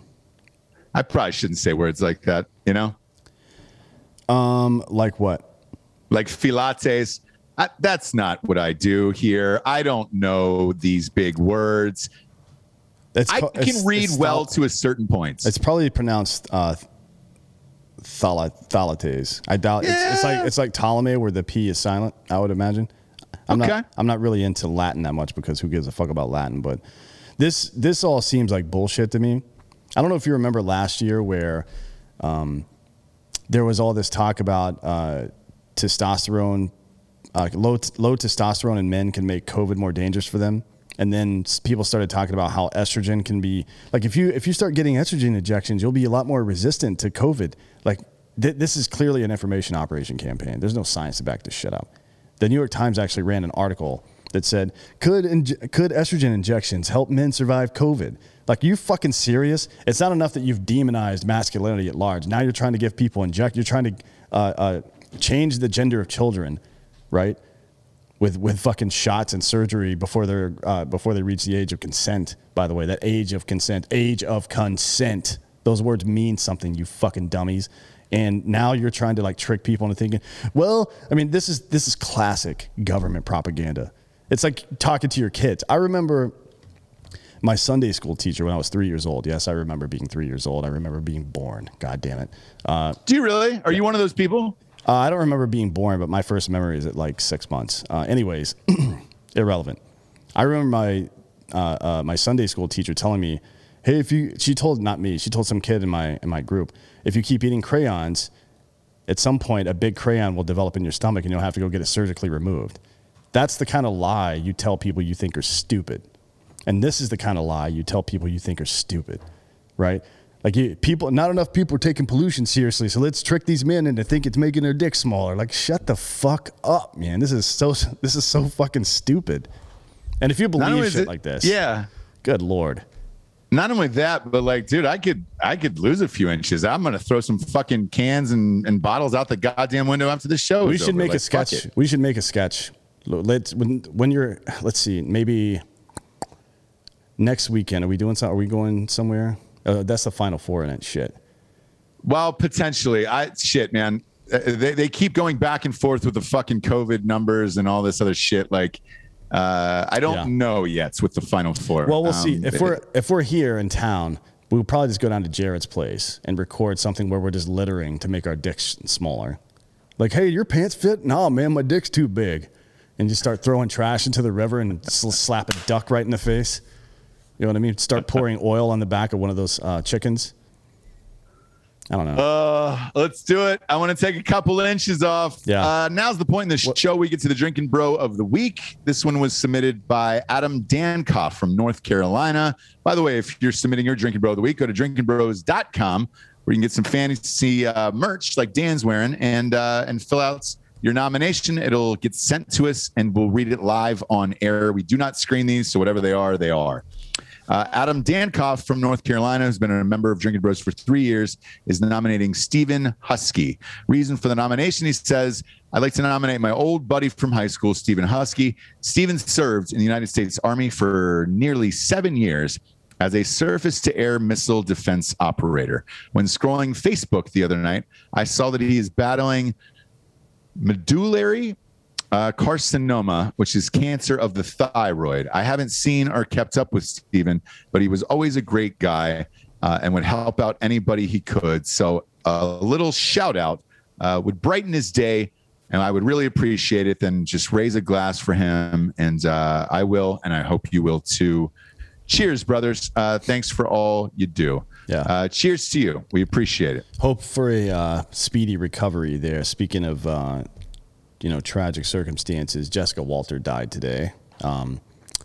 I probably shouldn't say words like that, you know? Um, like what? Like filates. I, that's not what I do here. I don't know these big words. It's, I can it's, read it's well thal- to a certain point. It's probably pronounced uh, thala- thalates. I doubt yeah. it's, it's like it's like Ptolemy where the P is silent, I would imagine. I'm okay. not I'm not really into Latin that much because who gives a fuck about Latin, but This this all seems like bullshit to me. I don't know if you remember last year where um, there was all this talk about uh, testosterone, uh, low low testosterone in men can make COVID more dangerous for them, and then people started talking about how estrogen can be like if you if you start getting estrogen injections, you'll be a lot more resistant to COVID. Like th- this is clearly an information operation campaign. There's no science to back this shit up. The New York Times actually ran an article that said, could inj- could estrogen injections help men survive COVID? Like, you fucking serious? It's not enough that you've demonized masculinity at large. Now you're trying to give people inject. You're trying to uh, uh, change the gender of children, right? With with fucking shots and surgery before they're uh, before they reach the age of consent. By the way, that age of consent, age of consent. Those words mean something, you fucking dummies. And now you're trying to like trick people into thinking, well, I mean, this is this is classic government propaganda. It's like talking to your kids. I remember my Sunday school teacher when I was three years old. Yes, I remember being three years old. I remember being born. God damn it. Uh, Do you really? Are you one of those people? Uh, I don't remember being born, but my first memory is at like six months. Uh, anyways, irrelevant. I remember my uh, uh, my Sunday school teacher telling me, "Hey, if you," she told not me, she told some kid in my in my group, "If you keep eating crayons, at some point a big crayon will develop in your stomach and you'll have to go get it surgically removed." That's the kind of lie you tell people you think are stupid. And this is the kind of lie you tell people you think are stupid, right? Like you, people, not enough people are taking pollution seriously, so let's trick these men into think it's making their dick smaller. Like, shut the fuck up, man. This is so this is so fucking stupid. And if you believe shit it, like this, yeah, good Lord. Not only that, but like, dude, I could I could lose a few inches. I'm gonna throw some fucking cans and, and bottles out the goddamn window after the show. We is should over. make like, a sketch. We should make a sketch. Let's when when you're let's see, maybe next weekend. Are we doing something? Are we going somewhere? Uh, that's the Final Four in it. Shit. Well, potentially. I shit, man. Uh, They they keep going back and forth with the fucking COVID numbers and all this other shit. Like, uh, I don't Yeah. know yet with the Final Four. Well, we'll Um, see. If we're if we're here in town, we'll probably just go down to Jared's place and record something where we're just littering to make our dicks smaller. Like, hey, your pants fit? No, man, my dick's too big. And just start throwing trash into the river and sl- slap a duck right in the face. You know what I mean? Start pouring oil on the back of one of those uh, chickens. I don't know. Uh, let's do it. I want to take a couple inches off. Yeah. Uh, now's the point in the What- show we get to the Drinking Bro of the Week. This one was submitted by Adam Dankoff from North Carolina. By the way, if you're submitting your Drinking Bro of the Week, go to drinking bros dot com where you can get some fancy uh, merch like Dan's wearing and uh, and fill out your nomination. It'll get sent to us and we'll read it live on air. We do not screen these, so whatever they are, they are. Uh, Adam Dankoff from North Carolina, who's been a member of Drinking Bros for three years, is nominating Stephen Husky. Reason for the nomination, he says, I'd like to nominate my old buddy from high school, Stephen Husky. Stephen served in the United States Army for nearly seven years as a surface-to-air missile defense operator. When scrolling Facebook the other night, I saw that he is battling medullary Uh, carcinoma, which is cancer of the thyroid. I haven't seen or kept up with Stephen, but he was always a great guy uh, and would help out anybody he could. So a little shout out uh, would brighten his day, and I would really appreciate it. Then just raise a glass for him, and uh, I will, and I hope you will too. Cheers, brothers. Uh, thanks for all you do. Yeah. Uh, cheers to you. We appreciate it. Hope for a uh, speedy recovery there. Speaking of, uh, you know, tragic circumstances, Jessica Walter died today. Um,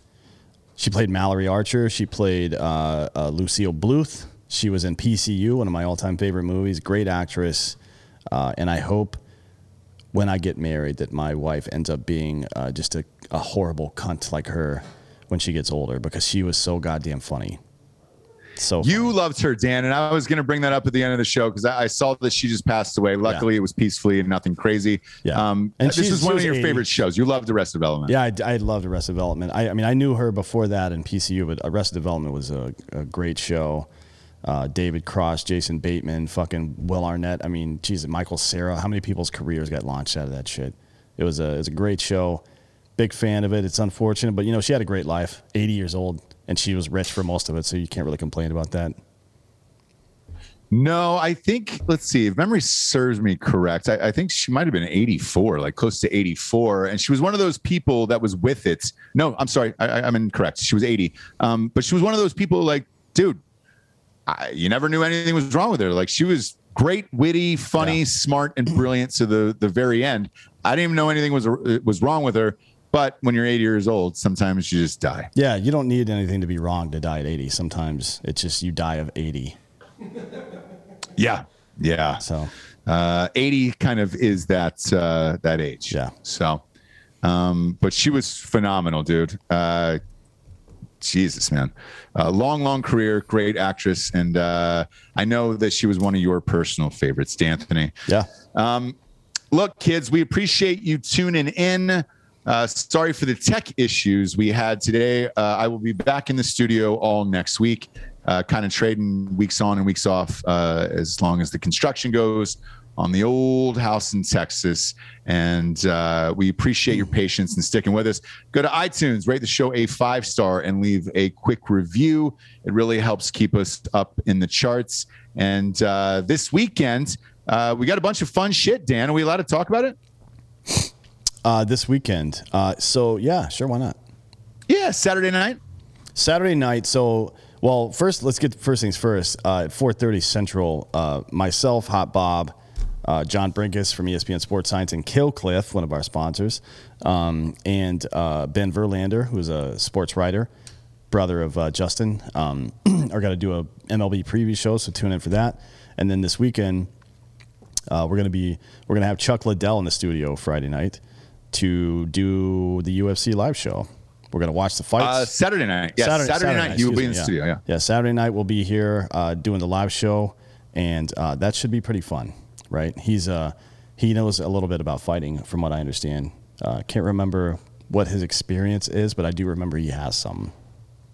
she played Mallory Archer. She played uh, uh, Lucille Bluth. She was in P C U, one of my all-time favorite movies. Great actress. Uh, and I hope when I get married that my wife ends up being uh, just a, a horrible cunt like her when she gets older, because she was so goddamn funny. So You funny. loved her, Dan, and I was going to bring that up at the end of the show because I, I saw that she just passed away. Luckily, Yeah. it was peacefully and nothing crazy. Yeah. Um, And this she's- is she one of was your eighty. favorite shows. You loved Arrested Development. Yeah, I, I loved Arrested Development. I, I mean, I knew her before that in P C U, but Arrested Development was a, a great show. Uh, David Cross, Jason Bateman, fucking Will Arnett. I mean, geez, Michael Cera. How many people's careers got launched out of that shit? It was a, it was a great show. Big fan of it. It's unfortunate, but you know, she had a great life. eighty years old, and she was rich for most of it, so you can't really complain about that. No, I think, let's see, if memory serves me correct, I, I think she might have been eighty-four, like close to eighty-four. And she was one of those people that was with it. No, I'm sorry. I, I'm incorrect. She was eighty. Um, but she was one of those people like, dude, I, you never knew anything was wrong with her. Like, she was great, witty, funny, Yeah. smart, and brilliant to the, the very end. I didn't even know anything was, was wrong with her. But when you're eighty years old, sometimes you just die. Yeah, you don't need anything to be wrong to die at eighty. Sometimes it's just you die of eighty. Yeah. Yeah. So Uh, eighty kind of is that uh, that age. Yeah. So, um, but she was phenomenal, dude. Uh, Jesus, man. Uh, long, long career, great actress, and uh, I know that she was one of your personal favorites, D'Anthony. yeah, Um, look, kids, we appreciate you tuning in. Uh, sorry for the tech issues we had today. Uh, I will be back in the studio all next week, uh, kind of trading weeks on and weeks off uh, as long as the construction goes on the old house in Texas. And uh, we appreciate your patience and sticking with us. Go to iTunes, rate the show a five star, and leave a quick review. It really helps keep us up in the charts. And uh, this weekend, uh, we got a bunch of fun shit, Dan. Are we allowed to talk about it? uh, this weekend. Uh, so yeah, sure, why not? Yeah, Saturday night. Saturday night. So, well, first, let's get first things first. Uh, at four thirty Central, uh, myself, Hot Bob, uh, John Brinkus from E S P N Sports Science, and Killcliff, one of our sponsors, um, and uh, Ben Verlander, who's a sports writer, brother of uh, Justin, um, are going to do a M L B preview show. So tune in for that. And then this weekend, uh, we're going to be we're going to have Chuck Liddell in the studio Friday night to do the U F C live show. We're going to watch the fights. Uh, Saturday night. Yeah, Saturday, Saturday night, you will excuse be in me, the yeah. studio. Yeah. Yeah, Saturday night we'll be here uh, doing the live show, and uh, that should be pretty fun, right? He's uh, he knows a little bit about fighting, from what I understand. Uh, can't remember what his experience is, but I do remember he has some.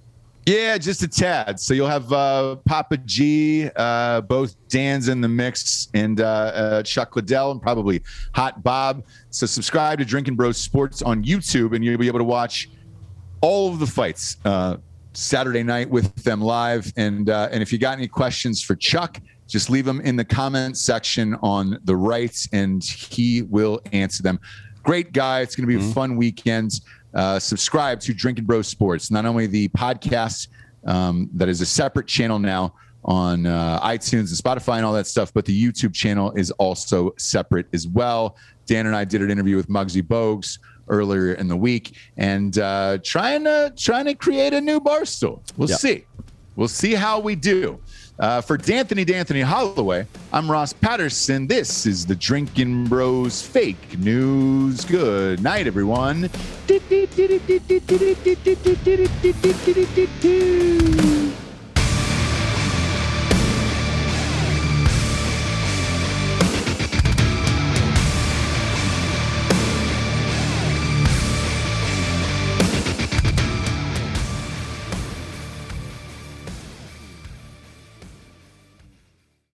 Yeah, just a tad. So you'll have uh, Papa G, uh, both Dan's in the mix, and uh, uh, Chuck Liddell, and probably Hot Bob. So subscribe to Drinking Bros Sports on YouTube, and you'll be able to watch all of the fights uh, Saturday night with them live. And uh, and if you got any questions for Chuck, just leave them in the comment section on the right, and he will answer them. Great guy. It's going to be mm-hmm. a fun weekend. Uh, subscribe to Drinking Bros Sports, not only the podcast um, that is a separate channel now on uh, iTunes and Spotify and all that stuff, but the YouTube channel is also separate as well. Dan and I did an interview with Muggsy Bogues earlier in the week, and uh, trying to trying to create a new Barstool. We'll yep. see. We'll see how we do. Uh, for D'Anthony D'Anthony Holloway, I'm Ross Patterson. This is the Drinking Bros Fake News. Good night, everyone.